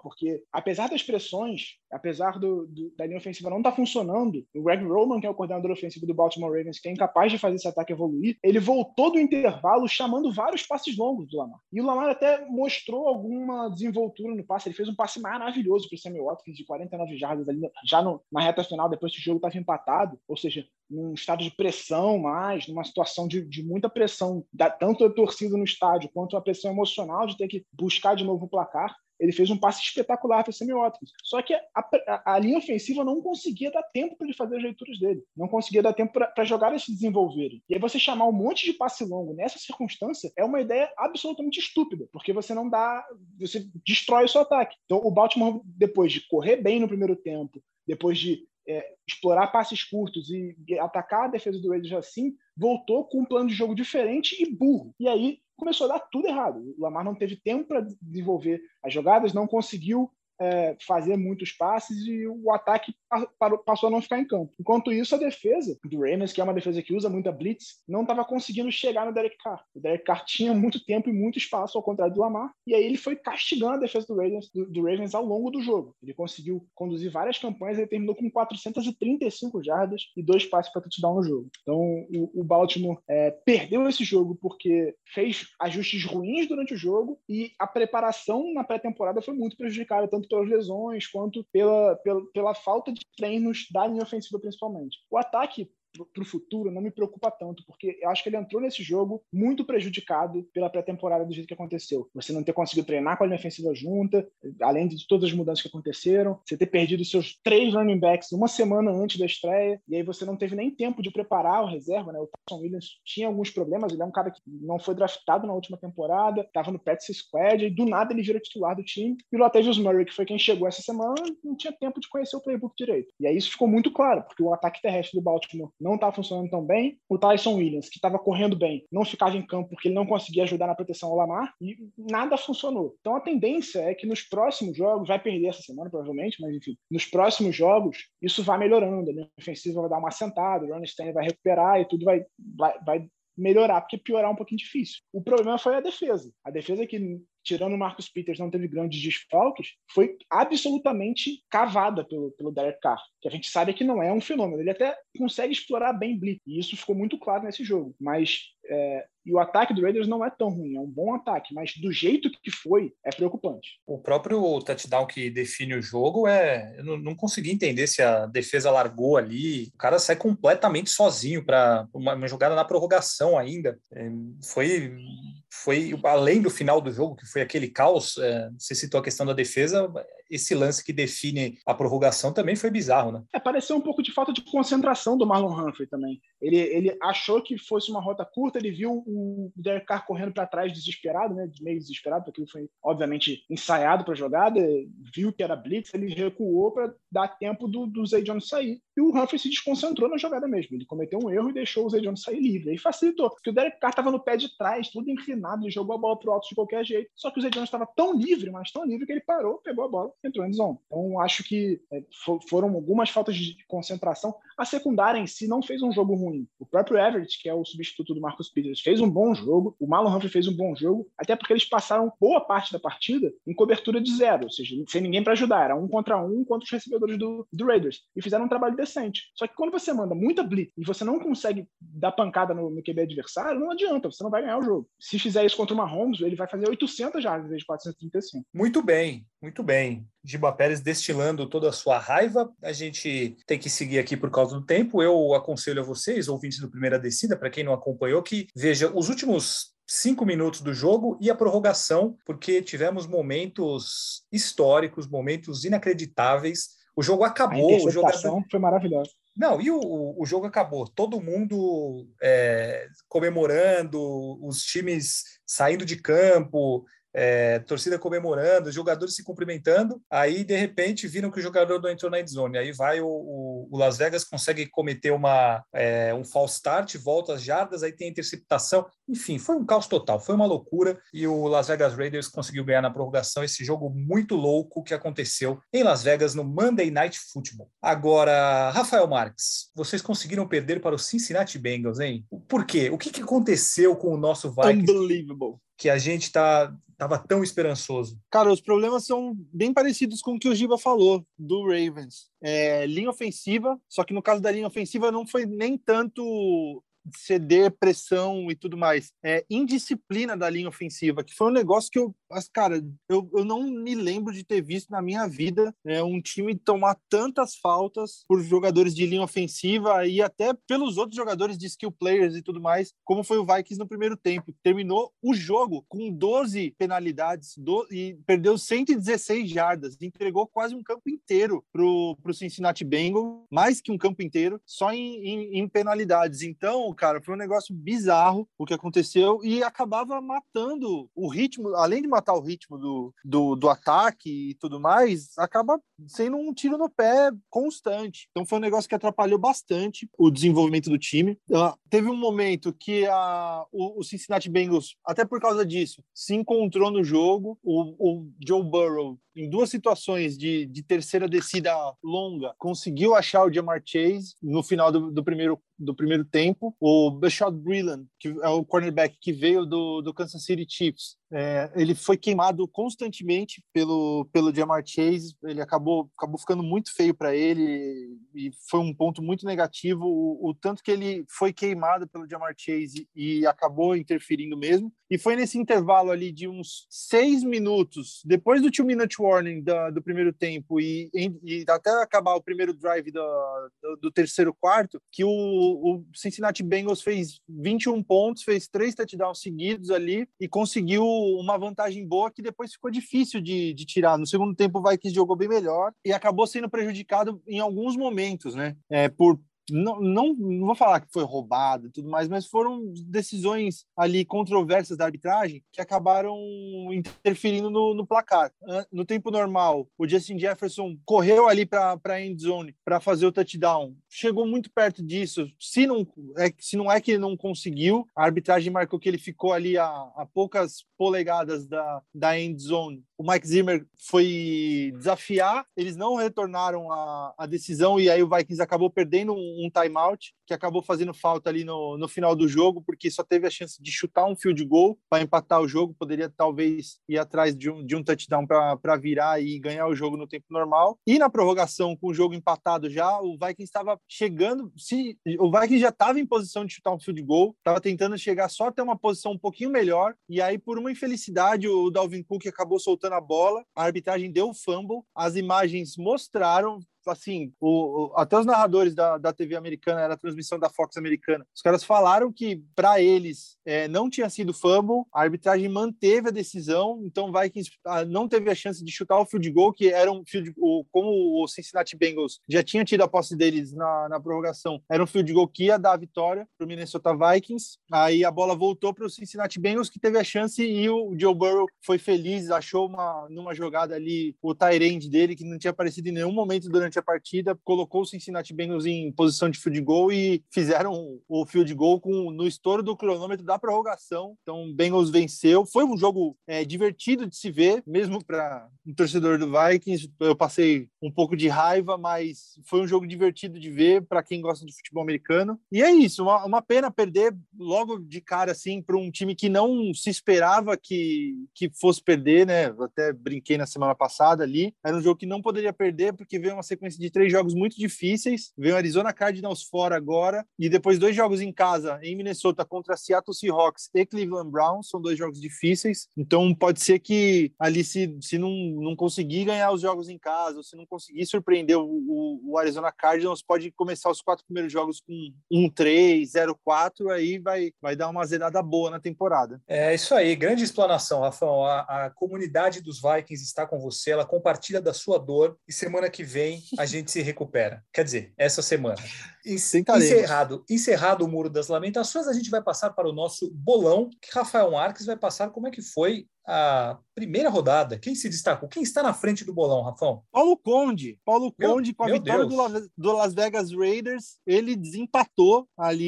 porque apesar das pressões, apesar do, do, da linha ofensiva não estar tá funcionando, o Greg Roman, que é o coordenador ofensivo do Baltimore Ravens, que é incapaz de fazer esse ataque evoluir, ele voltou do intervalo chamando vários passes longos do Lamar. E o Lamar até mostrou alguma desenvoltura no passe, ele fez um passe maravilhoso para o Sammy Watkins de quarenta e nove jardas ali, já no, na reta final, depois que o jogo estava empatado, ou seja, num estado de pressão mais, numa situação de, de muita pressão, da, tanto a torcida no estádio, quanto a pressão emocional de ter que buscar de novo o placar. Ele fez um passe espetacular para o Sammy Watkins. Só que a, a, a linha ofensiva não conseguia dar tempo para ele fazer as leituras dele. Não conseguia dar tempo para jogadas se desenvolverem. E aí você chamar um monte de passe longo nessa circunstância é uma ideia absolutamente estúpida, porque você não dá... Você destrói o seu ataque. Então o Baltimore, depois de correr bem no primeiro tempo, depois de é, explorar passes curtos e atacar a defesa do Raiders assim, voltou com um plano de jogo diferente e burro. E aí começou a dar tudo errado. O Lamar não teve tempo para desenvolver as jogadas, não conseguiu é, fazer muitos passes e o ataque passou a não ficar em campo. Enquanto isso, a defesa do Ravens, que é uma defesa que usa muita blitz, não estava conseguindo chegar no Derek Carr. O Derek Carr tinha muito tempo e muito espaço, ao contrário do Lamar, e aí ele foi castigando a defesa do Ravens, do, do Ravens ao longo do jogo. Ele conseguiu conduzir várias campanhas, ele terminou com quatrocentas e trinta e cinco jardas e dois passes para touchdown no jogo. Então, o, o Baltimore é, perdeu esse jogo porque fez ajustes ruins durante o jogo e a preparação na pré-temporada foi muito prejudicada, tanto pelas lesões quanto pela, pela, pela falta de treinos da linha ofensiva principalmente. O ataque para o futuro não me preocupa tanto, porque eu acho que ele entrou nesse jogo muito prejudicado pela pré-temporada do jeito que aconteceu. Você não ter conseguido treinar com a linha ofensiva junta, além de todas as mudanças que aconteceram, você ter perdido seus três running backs uma semana antes da estreia, e aí você não teve nem tempo de preparar o reserva, né? O Tyson Williams tinha alguns problemas, ele é um cara que não foi draftado na última temporada, estava no practice squad, e do nada ele vira titular do time, e o Latavius Murray, que foi quem chegou essa semana, não tinha tempo de conhecer o playbook direito. E aí isso ficou muito claro, porque o ataque terrestre do Baltimore não estava funcionando tão bem. O Tyson Williams, que estava correndo bem, não ficava em campo porque ele não conseguia ajudar na proteção ao Lamar e nada funcionou. Então a tendência é que nos próximos jogos, vai perder essa semana provavelmente, mas enfim, nos próximos jogos isso vai melhorando, a linha ofensiva vai dar uma assentada, o Ron Stanley vai recuperar e tudo vai, vai, vai melhorar, porque piorar é um pouquinho difícil. O problema foi a defesa. A defesa que, tirando o Marcus Peters, não teve grandes desfalques, foi absolutamente cavada pelo, pelo Derek Carr, que a gente sabe que não é um fenômeno. Ele até consegue explorar bem blitz, e isso ficou muito claro nesse jogo. Mas é, e o ataque do Raiders não é tão ruim, é um bom ataque, mas do jeito que foi, é preocupante. O próprio touchdown que define o jogo, é, eu não, não consegui entender se a defesa largou ali, o cara sai completamente sozinho para uma, uma jogada na prorrogação ainda. É, foi, foi além do final do jogo, que foi aquele caos, é, você citou a questão da defesa, esse lance que define a prorrogação também foi bizarro, né? É, pareceu um pouco de falta de concentração do Marlon Humphrey também. Ele, ele achou que fosse uma rota curta, ele viu o Derek Carr correndo para trás desesperado, né, meio desesperado, porque ele foi obviamente ensaiado para a jogada, viu que era blitz, ele recuou para dar tempo do, do Zay Jones sair. E o Humphrey se desconcentrou na jogada mesmo. Ele cometeu um erro e deixou o Zay Jones sair livre. Aí facilitou, porque o Derek Carr estava no pé de trás, tudo inclinado, ele jogou a bola pro alto de qualquer jeito. Só que o Zay Jones estava tão livre, mas tão livre, que ele parou, pegou a bola e entrou em zone. Então acho que é, foram algumas faltas de concentração. A secundária em si não fez um jogo ruim. O próprio Everett, que é o substituto do Marcus Peters, fez um bom jogo. O Marlon Humphrey fez um bom jogo, até porque eles passaram boa parte da partida em cobertura de zero, ou seja, sem ninguém para ajudar. Era um contra um contra os recebedores do, do Raiders. E fizeram um trabalho decente. Só que quando você manda muita blitz e você não consegue dar pancada no, no Q B adversário, não adianta, você não vai ganhar o jogo. Se fizer isso contra o Mahomes, ele vai fazer oitocentas jardas em vez de quatrocentas e trinta e cinco. Muito bem, muito bem. Giba Pérez destilando toda a sua raiva. A gente tem que seguir aqui por causa do tempo. Eu aconselho a vocês, ouvintes do Primeira Descida, para quem não acompanhou, que veja os últimos cinco minutos do jogo e a prorrogação, porque tivemos momentos históricos, momentos inacreditáveis. O jogo acabou. A interceptação o jogador... foi maravilhosa. Não, e o, o jogo acabou. Todo mundo é, comemorando, os times saindo de campo, É, torcida comemorando, os jogadores se cumprimentando, aí de repente viram que o jogador não entrou na endzone, aí vai o, o, o Las Vegas, consegue cometer uma, é, um false start, volta às jardas, aí tem a interceptação, enfim, foi um caos total, foi uma loucura, e o Las Vegas Raiders conseguiu ganhar na prorrogação esse jogo muito louco que aconteceu em Las Vegas no Monday Night Football. Agora, Rafael Marques, vocês conseguiram perder para o Cincinnati Bengals, hein? Por quê? O que, que aconteceu com o nosso Vikings? Unbelievable. que a gente tá, tava tão esperançoso? Cara, os problemas são bem parecidos com o que o Giba falou do Ravens. É, linha ofensiva, só que no caso da linha ofensiva não foi nem tanto ceder pressão e tudo mais. É indisciplina da linha ofensiva, que foi um negócio que eu, cara, eu, eu não me lembro de ter visto na minha vida é, um time tomar tantas faltas por jogadores de linha ofensiva e até pelos outros jogadores de skill players e tudo mais, como foi o Vikings no primeiro tempo. Terminou o jogo com doze penalidades do, e perdeu cento e dezesseis jardas, entregou quase um campo inteiro pro, pro Cincinnati Bengals, mais que um campo inteiro, só em, em, em penalidades. Então, cara, foi um negócio bizarro o que aconteceu e acabava matando o ritmo, além de matar o ritmo do, do, do ataque e tudo mais, acaba sendo um tiro no pé constante. Então foi um negócio que atrapalhou bastante o desenvolvimento do time. Uh, teve um momento que a, o, o Cincinnati Bengals, até por causa disso, se encontrou no jogo. O, o Joe Burrow, em duas situações de, de terceira descida longa, conseguiu achar o Ja'Marr Chase no final do, do primeiro do primeiro tempo. O Bashaud Breeland, que é o cornerback que veio do, do Kansas City Chiefs, é, ele foi queimado constantemente pelo, pelo Ja'Marr Chase. Ele acabou, acabou ficando muito feio para ele e foi um ponto muito negativo o, o tanto que ele foi queimado pelo Ja'Marr Chase e acabou interferindo mesmo. E foi nesse intervalo ali de uns seis minutos, depois do two-minute warning da, do primeiro tempo e, e até acabar o primeiro drive do, do, do terceiro quarto, que o, o Cincinnati Bengals fez vinte e um pontos, fez três touchdowns seguidos ali e conseguiu uma vantagem boa que depois ficou difícil de, de tirar. No segundo tempo o Vikings jogou bem melhor e acabou sendo prejudicado em alguns momentos, né? É, por Não, não, não vou falar que foi roubado e tudo mais, mas foram decisões ali controversas da arbitragem que acabaram interferindo no, no placar. No tempo normal, o Justin Jefferson correu ali para a end zone para fazer o touchdown. Chegou muito perto disso. Se não é, se não é que ele não conseguiu, a arbitragem marcou que ele ficou ali a, a poucas polegadas da, da end zone. O Mike Zimmer foi desafiar, eles não retornaram a, a decisão e aí o Vikings acabou perdendo um um timeout, que acabou fazendo falta ali no, no final do jogo, porque só teve a chance de chutar um field goal para empatar o jogo, poderia talvez ir atrás de um, de um touchdown para virar e ganhar o jogo no tempo normal. E na prorrogação, com o jogo empatado já, o Vikings estava chegando, se, o Vikings já estava em posição de chutar um field goal, estava tentando chegar só até uma posição um pouquinho melhor, e aí por uma infelicidade o Dalvin Cook acabou soltando a bola, a arbitragem deu o fumble, as imagens mostraram, assim, o, o, até os narradores da, da T V americana, era a transmissão da Fox americana, os caras falaram que para eles é, não tinha sido fumble, a arbitragem manteve a decisão, então o Vikings não teve a chance de chutar o field goal, que era um field goal, como o Cincinnati Bengals já tinha tido a posse deles na, na prorrogação, era um field goal que ia dar a vitória para o Minnesota Vikings, aí a bola voltou para o Cincinnati Bengals, que teve a chance e o Joe Burrow foi feliz, achou uma, numa jogada ali o tight end dele, que não tinha aparecido em nenhum momento durante a partida, colocou o Cincinnati Bengals em posição de field goal e fizeram o field goal com, no estouro do cronômetro da prorrogação. Então o Bengals venceu. Foi um jogo é, divertido de se ver, mesmo para um torcedor do Vikings. Eu passei um pouco de raiva, mas foi um jogo divertido de ver para quem gosta de futebol americano. E é isso, uma, uma pena perder logo de cara assim para um time que não se esperava que, que fosse perder, né? Eu até brinquei na semana passada ali. Era um jogo que não poderia perder porque veio uma sequência de três jogos muito difíceis. Veio o Arizona Cardinals fora agora e depois dois jogos em casa em Minnesota contra Seattle Seahawks e Cleveland Browns. São dois jogos difíceis. Então pode ser que ali se, se não, não conseguir ganhar os jogos em casa ou se não conseguir surpreender o, o, o Arizona Cardinals, pode começar os quatro primeiros jogos com um três, zero quatro, aí vai, vai dar uma zerada boa na temporada. É isso aí, grande explanação, Rafão. A, a comunidade dos Vikings está com você, ela compartilha da sua dor e semana que vem a gente se recupera. Quer dizer, essa semana. Encerrado, encerrado o Muro das Lamentações, a gente vai passar para o nosso bolão, que Rafael Marques vai passar como é que foi a primeira rodada. Quem se destacou? Quem está na frente do bolão, Rafão? Paulo Conde. Paulo Meu, Conde, com a vitória do, do Las Vegas Raiders, ele desempatou ali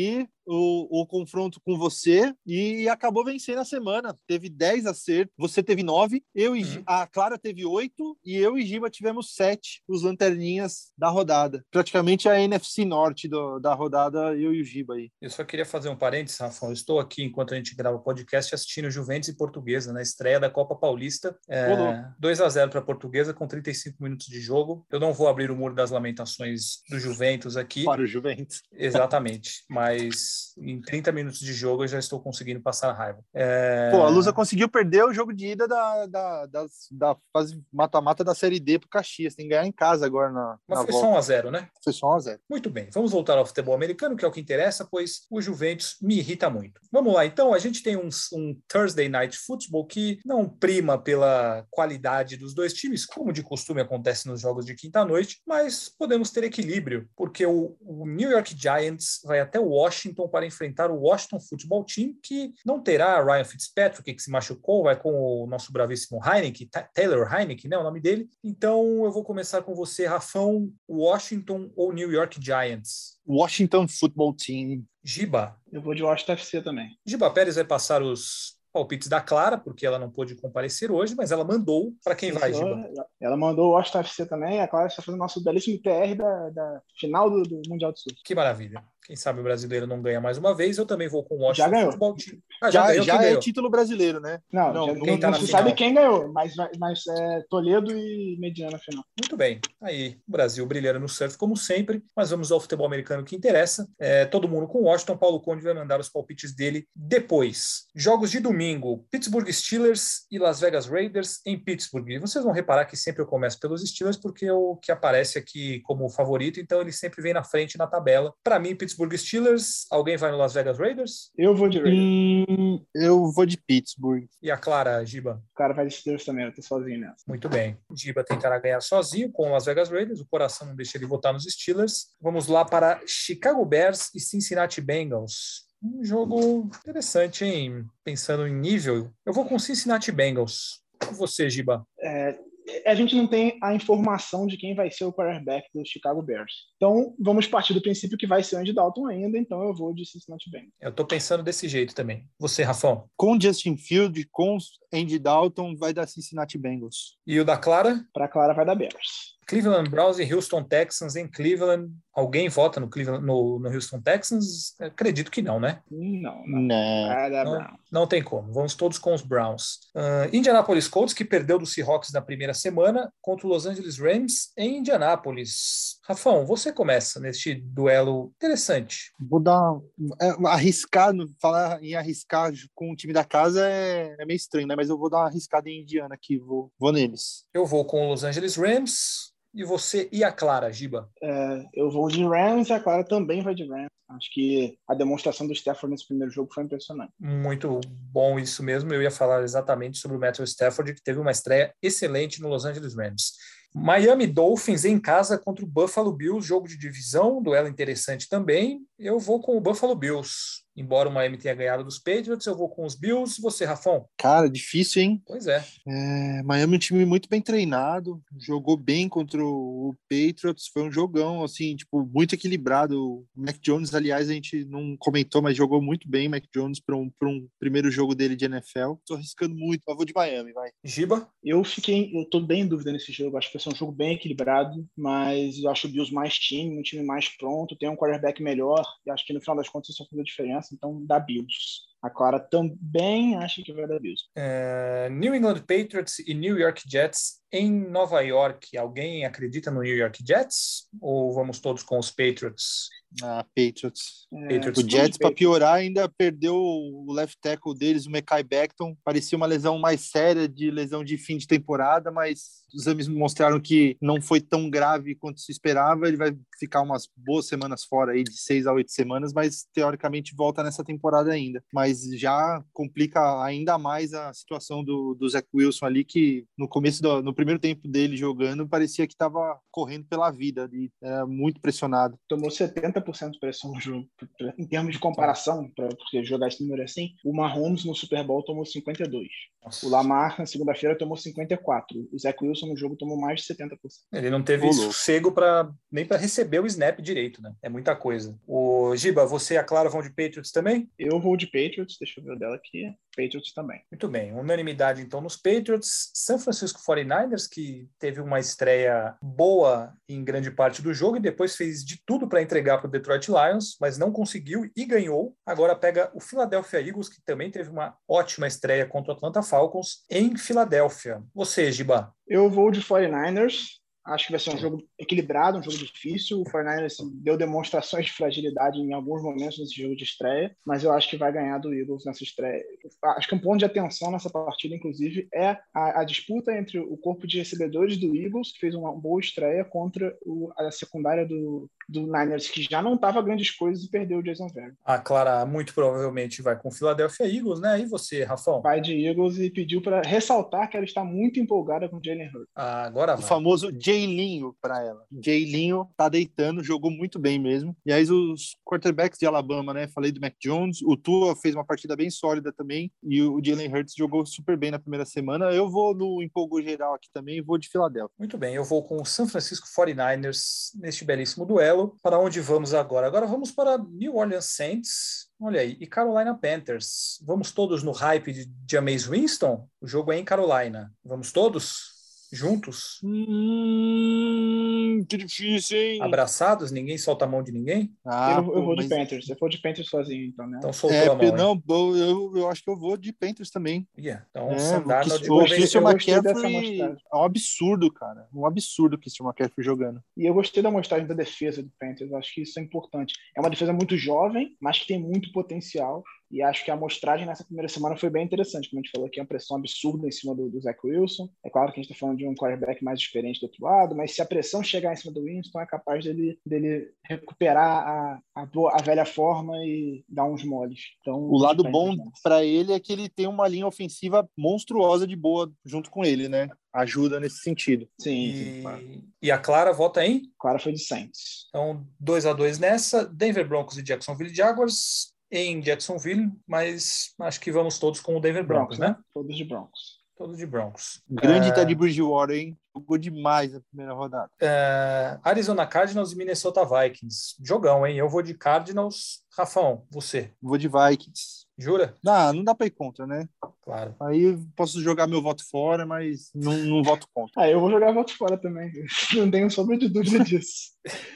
o, o confronto com você e acabou vencendo a semana. Teve dez acertos, você teve nove, eu e Uhum. a Clara teve oito e eu e Giba tivemos sete, os lanterninhas da rodada. Praticamente a N F C Norte do, da rodada, eu e o Giba aí. Eu só queria fazer um parênteses, Rafa. Eu estou aqui, enquanto a gente grava o podcast, assistindo Juventus e Portuguesa na estreia da Copa Paulista. É, dois a zero para a Portuguesa, com trinta e cinco minutos de jogo. Eu não vou abrir o muro das lamentações do Juventus aqui. Para o Juventus. Exatamente. Mas em trinta minutos de jogo eu já estou conseguindo passar a raiva. É... Pô, a Lusa conseguiu perder o jogo de ida da, da, da, da fase mata-mata da Série D pro Caxias. Tem que ganhar em casa agora na, Mas na foi volta. só um a zero, né? Foi só um a zero. Muito bem, vamos voltar ao futebol americano, que é o que interessa, pois o Juventus me irrita muito. Vamos lá, então, a gente tem um, um Thursday Night Football que não prima pela qualidade dos dois times, como de costume acontece nos jogos de quinta-noite, mas podemos ter equilíbrio, porque o, o New York Giants vai até Washington para enfrentar o Washington Football Team, que não terá Ryan Fitzpatrick, que se machucou, vai com o nosso bravíssimo Heineken, Taylor Heineken, né, o nome dele. Então, eu vou começar com você, Rafão, Washington ou New York Giants? Washington Football Team. Giba. Eu vou de Washington F C também. Giba Pérez vai passar os palpites da Clara, porque ela não pôde comparecer hoje, mas ela mandou. Para quem Sim, vai, senhor. Giba? Ela mandou o Washington F C também. A Clara está fazendo nosso belíssimo P R da, da final do, do Mundial de Surf. Que maravilha. Quem sabe o brasileiro não ganha mais uma vez. Eu também vou com o Washington Já ganhou. Futebol Team. Ah, já, Já, ganhou, já quem é ganhou? título brasileiro, né? Não, Não, já, quem não, tá não na se final? sabe quem ganhou, mas, mas é Toledo e Mediana final. Muito bem. Aí, o Brasil brilhando no surf, como sempre. Mas vamos ao futebol americano que interessa. É, todo mundo com Washington. Paulo Conde vai mandar os palpites dele depois. Jogos de domingo. Pittsburgh Steelers e Las Vegas Raiders em Pittsburgh. E vocês vão reparar que sempre eu começo pelos Steelers, porque é o que aparece aqui como favorito. Então, ele sempre vem na frente na tabela. Para mim, Pittsburgh Steelers. Alguém vai no Las Vegas Raiders? Eu vou de Raiders. Hum, eu vou de Pittsburgh. E a Clara, Giba? O cara vai de Steelers também, eu tô sozinho nessa. Muito bem. O Giba tentará ganhar sozinho com o Las Vegas Raiders. O coração não deixa ele votar nos Steelers. Vamos lá para Chicago Bears e Cincinnati Bengals. Um jogo interessante, hein? Pensando em nível, eu vou com Cincinnati Bengals. E você, Giba? É, a gente não tem a informação de quem vai ser o quarterback do Chicago Bears. Então, vamos partir do princípio que vai ser o Andy Dalton ainda, então eu vou de Cincinnati Bengals. Eu tô pensando desse jeito também. Você, Rafão? Com Justin Field, com Andy Dalton, vai dar Cincinnati Bengals. E o da Clara? Para Clara vai dar Bears. Cleveland Browns e Houston Texans em Cleveland. Alguém vota no, Cleveland, no, no Houston Texans? Acredito que não, né? Não, não. Não. Vai dar Não, Browns. não tem como. Vamos todos com os Browns. Uh, Indianapolis Colts, que perdeu do Seahawks na primeira semana, contra o Los Angeles Rams em Indianápolis. Rafão, você começa neste duelo interessante. Vou dar... É, arriscar, falar em arriscar com o time da casa é, é meio estranho, né? Mas eu vou dar uma arriscada em Indiana aqui, vou, vou neles. Eu vou com o Los Angeles Rams. E você e a Clara, Giba? É, eu vou de Rams e a Clara também vai de Rams. Acho que a demonstração do Stafford nesse primeiro jogo foi impressionante. Muito bom isso mesmo. Eu ia falar exatamente sobre o Matthew Stafford, que teve uma estreia excelente no Los Angeles Rams. Miami Dolphins em casa contra o Buffalo Bills, jogo de divisão, duelo interessante também. Eu vou com o Buffalo Bills. Embora o Miami tenha ganhado dos Patriots, eu vou com os Bills. Você, Rafão? Cara, difícil, hein? Pois é. é. Miami é um time muito bem treinado, jogou bem contra o Patriots, foi um jogão, assim, tipo, muito equilibrado. O Mac Jones, aliás, a gente não comentou, mas jogou muito bem o Mac Jones para um, para um primeiro jogo dele de N F L. Tô arriscando muito, mas vou de Miami, vai. Giba? Eu fiquei, eu tô bem em dúvida nesse jogo. Acho que vai ser um jogo bem equilibrado, mas eu acho o Bills mais time, um time mais pronto, tem um quarterback melhor, e acho que no final das contas isso vai fazer diferença. Então, dá Bills. A Clara também acha que vai dar Bills. É, New England Patriots e New York Jets em Nova York. Alguém acredita no New York Jets? Ou vamos todos com os Patriots? Ah, Patriots. É, Patriots. O Jets, para piorar, ainda perdeu o left tackle deles, o Mekhi Becton. Parecia uma lesão mais séria, de lesão de fim de temporada, mas os exames mostraram que não foi tão grave quanto se esperava. Ele vai ficar umas boas semanas fora, aí, de seis a oito semanas, mas teoricamente volta nessa temporada ainda. Mas já complica ainda mais a situação do, do Zach Wilson ali, que no começo, do, no primeiro tempo dele jogando, parecia que estava correndo pela vida ali, era muito pressionado. Tomou setenta por cento de pressão no jogo. Em termos de comparação, para você jogar esse número assim, o Mahomes no Super Bowl tomou cinquenta e dois. O Lamar, na segunda-feira, tomou cinquenta e quatro. O Zach Wilson, no jogo, tomou mais de setenta por cento. Ele não teve sossego pra, nem para receber o snap direito, né? É muita coisa. O Giba, você e a Clara vão de Patriots também? Eu vou de Patriots, deixa eu ver o dela aqui. Patriots também. Muito bem, unanimidade então nos Patriots. San Francisco forty-niners, que teve uma estreia boa em grande parte do jogo e depois fez de tudo para entregar para o Detroit Lions, mas não conseguiu e ganhou. Agora pega o Philadelphia Eagles, que também teve uma ótima estreia contra o Atlanta Falcons em Filadélfia. Você, Giba? Eu vou de forty-niners. Acho que vai ser um jogo equilibrado, um jogo difícil. O forty-niners deu demonstrações de fragilidade em alguns momentos nesse jogo de estreia, mas eu acho que vai ganhar do Eagles nessa estreia. Acho que um ponto de atenção nessa partida, inclusive, é a, a disputa entre o corpo de recebedores do Eagles, que fez uma boa estreia, contra o, a secundária do, do Niners, que já não estava grandes coisas e perdeu o Jason Verrett. A Clara muito provavelmente vai com o Philadelphia Eagles, né? E você, Rafão? Vai de Eagles e pediu para ressaltar que ela está muito empolgada com o Jalen Hurts. Ah, agora vai. O famoso Jaylinho para ela. Jaylinho tá deitando, jogou muito bem mesmo. E aí os quarterbacks de Alabama, né? Falei do Mac Jones, o Tua fez uma partida bem sólida também e o Jalen Hurts jogou super bem na primeira semana. Eu vou no empolgo geral aqui também, vou de Filadélfia. Muito bem, eu vou com o San Francisco forty-niners neste belíssimo duelo. Para onde vamos agora? Agora vamos para New Orleans Saints. Olha aí, e Carolina Panthers. Vamos todos no hype de Jameis Winston? O jogo é em Carolina. Vamos todos? Juntos? Hum, que difícil, hein? Abraçados? Ninguém solta a mão de ninguém? Ah, eu, eu pô, vou de mas... Panthers. Eu vou de Panthers sozinho, então, né? Então soltou é, a mão. Não, eu, eu, eu acho que eu vou de Panthers também. Yeah, então, é, Sandar, o, o Christian McCaffrey é um absurdo, cara. Um absurdo o Christian McCaffrey jogando. E eu gostei da amostragem da defesa do Panthers. Acho que isso é importante. É uma defesa muito jovem, mas que tem muito potencial. E acho que a amostragem nessa primeira semana foi bem interessante, como a gente falou aqui, é uma pressão absurda em cima do, do Zach Wilson. É claro que a gente está falando de um quarterback mais experiente do outro lado, mas se a pressão chegar em cima do Winston, é capaz dele, dele recuperar a, a, a velha forma e dar uns moles. Então, o lado bom para ele é que ele tem uma linha ofensiva monstruosa de boa junto com ele, né? Ajuda nesse sentido. Sim, e... sim, claro. E a Clara vota em? Clara foi de Saints. Então, dois a dois nessa. Denver Broncos e Jacksonville Jaguars em Jacksonville, mas acho que vamos todos com o Denver Broncos, Broncos né? né? Todos de Broncos. Todos de Broncos. Grande é... Teddy Bridgewater, hein? Jogou demais na primeira rodada. É... Arizona Cardinals e Minnesota Vikings. Jogão, hein? Eu vou de Cardinals. Rafão, você? Vou de Vikings. Jura? Não, não dá para ir contra, né? Claro. Aí posso jogar meu voto fora, mas não, não voto contra. Ah, eu vou jogar voto fora também. Não tenho sombra de dúvida disso.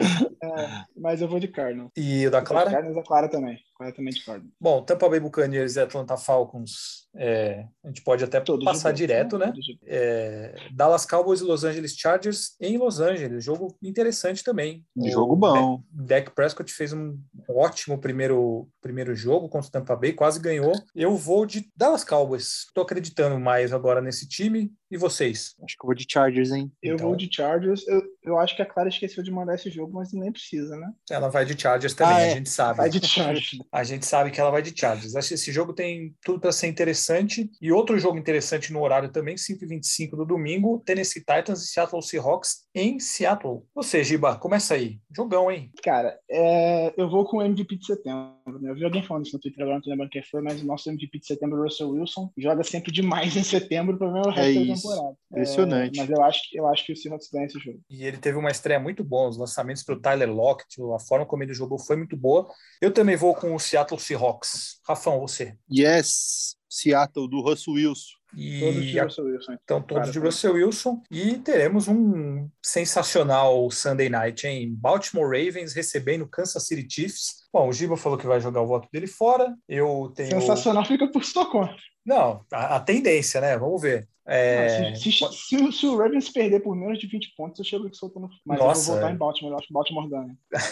é, mas eu vou de Cardinals. E o da Clara? Cardinals, a Clara também. Clara também de Cardinals. Bom, Tampa Bay Buccaneers e Atlanta Falcons, é, a gente pode até Todos passar direto, né? É, Dallas Cowboys e Los Angeles Chargers em Los Angeles. Jogo interessante também. Jogo bom. Dak Prescott fez um ótimo primeiro, primeiro jogo contra o Tampa Bay, quase ganhou. Eu vou de Dallas Cowboys. Estou acreditando mais agora nesse time. E vocês? Acho que eu vou de Chargers, hein? Eu então... vou de Chargers. Eu, eu acho que a Clara esqueceu de mandar esse jogo, mas nem precisa, né? Ela vai de Chargers também, ah, é. a gente sabe. Vai de Chargers. A gente sabe que ela vai de Chargers. Acho que esse jogo tem tudo para ser interessante. E outro jogo interessante no horário também, cinco e vinte e cinco do domingo, Tennessee Titans e Seattle Seahawks em Seattle. Você, Giba, começa aí. Jogão, hein? Cara, é... eu vou com o M V P de setembro. Né? Eu vi alguém falando isso no Twitter, agora não tô lembrando quem foi, mas o nosso M V P de setembro, Russell Wilson, joga sempre demais em setembro para ver o resto é da temporada. Impressionante. É, mas eu acho, eu acho que o Seahawks ganha esse jogo. E ele teve uma estreia muito boa. Os lançamentos para o Tyler Lockett, a forma como ele jogou foi muito boa. Eu também vou com o Seattle Seahawks. Rafão, você? Yes, Seattle, do Russell Wilson. E todos de Russell Wilson. Então, todos Cara, de Russell Wilson. E teremos um sensacional Sunday Night, hein? Baltimore Ravens recebendo Kansas City Chiefs. Bom, o Giba falou que vai jogar o voto dele fora. Eu tenho... Sensacional fica por sua conta. Não, a, a tendência, né? Vamos ver. É... Não, se, se, se, se o Ravens perder por menos de vinte pontos, eu chego aqui soltando. Mas Nossa, eu vou votar é... em Baltimore. Eu acho que Baltimore ganha.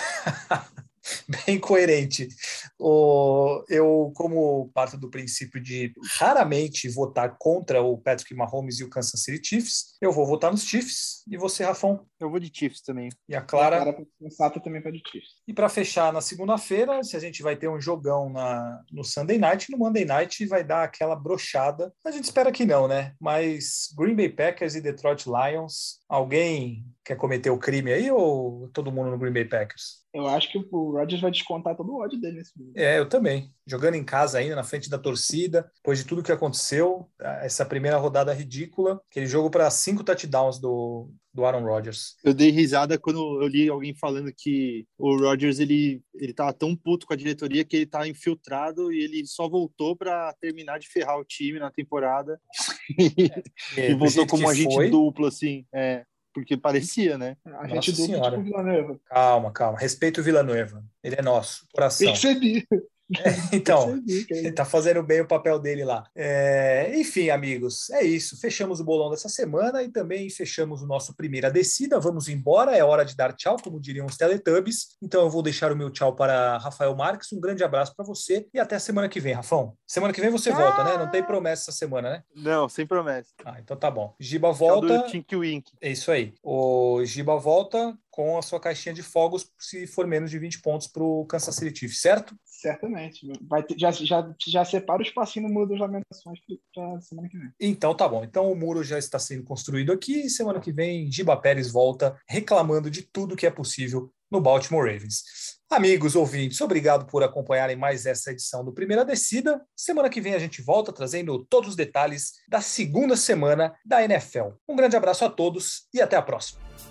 Bem coerente. O, eu, como parto do princípio de raramente votar contra o Patrick Mahomes e o Kansas City Chiefs, eu vou votar nos Chiefs. E você, Rafão? Eu vou de Chiefs também. E a Clara? A Clara sensata também vai de Chiefs. E para fechar na segunda-feira, se a gente vai ter um jogão na, no Sunday Night, no Monday Night vai dar aquela brochada. A gente espera que não, né? Mas Green Bay Packers e Detroit Lions Alguém quer cometer o crime aí ou todo mundo no Green Bay Packers? Eu acho que o Rodgers vai descontar todo o ódio dele nesse momento. É, eu também. Jogando em casa ainda, na frente da torcida, depois de tudo que aconteceu, essa primeira rodada ridícula, aquele jogo para cinco touchdowns do, do Aaron Rodgers. Eu dei risada quando eu li alguém falando que o Rodgers, ele, ele tava tão puto com a diretoria que ele tá infiltrado e ele só voltou para terminar de ferrar o time na temporada. É, e voltou como agente foi. duplo, assim. É. Porque parecia, né? A gente dupla tipo Villanueva. Calma, calma. Respeita o Villanueva. Ele é nosso, coração. Percebi. É, então, ele tá fazendo bem o papel dele lá. É, enfim, amigos, é isso. Fechamos o bolão dessa semana e também fechamos o nosso primeira descida. Vamos embora, é hora de dar tchau, como diriam os Teletubbies. Então eu vou deixar o meu tchau para Rafael Marques. Um grande abraço para você e até a semana que vem, Rafão. Semana que vem você ah! volta, né? Não tem promessa essa semana, né? Não, sem promessa. Ah, então tá bom. Giba volta. Tink Wink. É isso aí. O Giba volta com a sua caixinha de fogos se for menos de vinte pontos para o Kansas City Chiefs, certo? Certamente. Vai ter, já, já, já separa o espacinho no Muro das Lamentações para semana que vem. Então tá bom. Então o muro já está sendo construído aqui e semana que vem Giba Pérez volta reclamando de tudo que é possível no Baltimore Ravens. Amigos ouvintes, obrigado por acompanharem mais essa edição do Primeira Descida. Semana que vem a gente volta trazendo todos os detalhes da segunda semana da N F L. Um grande abraço a todos e até a próxima.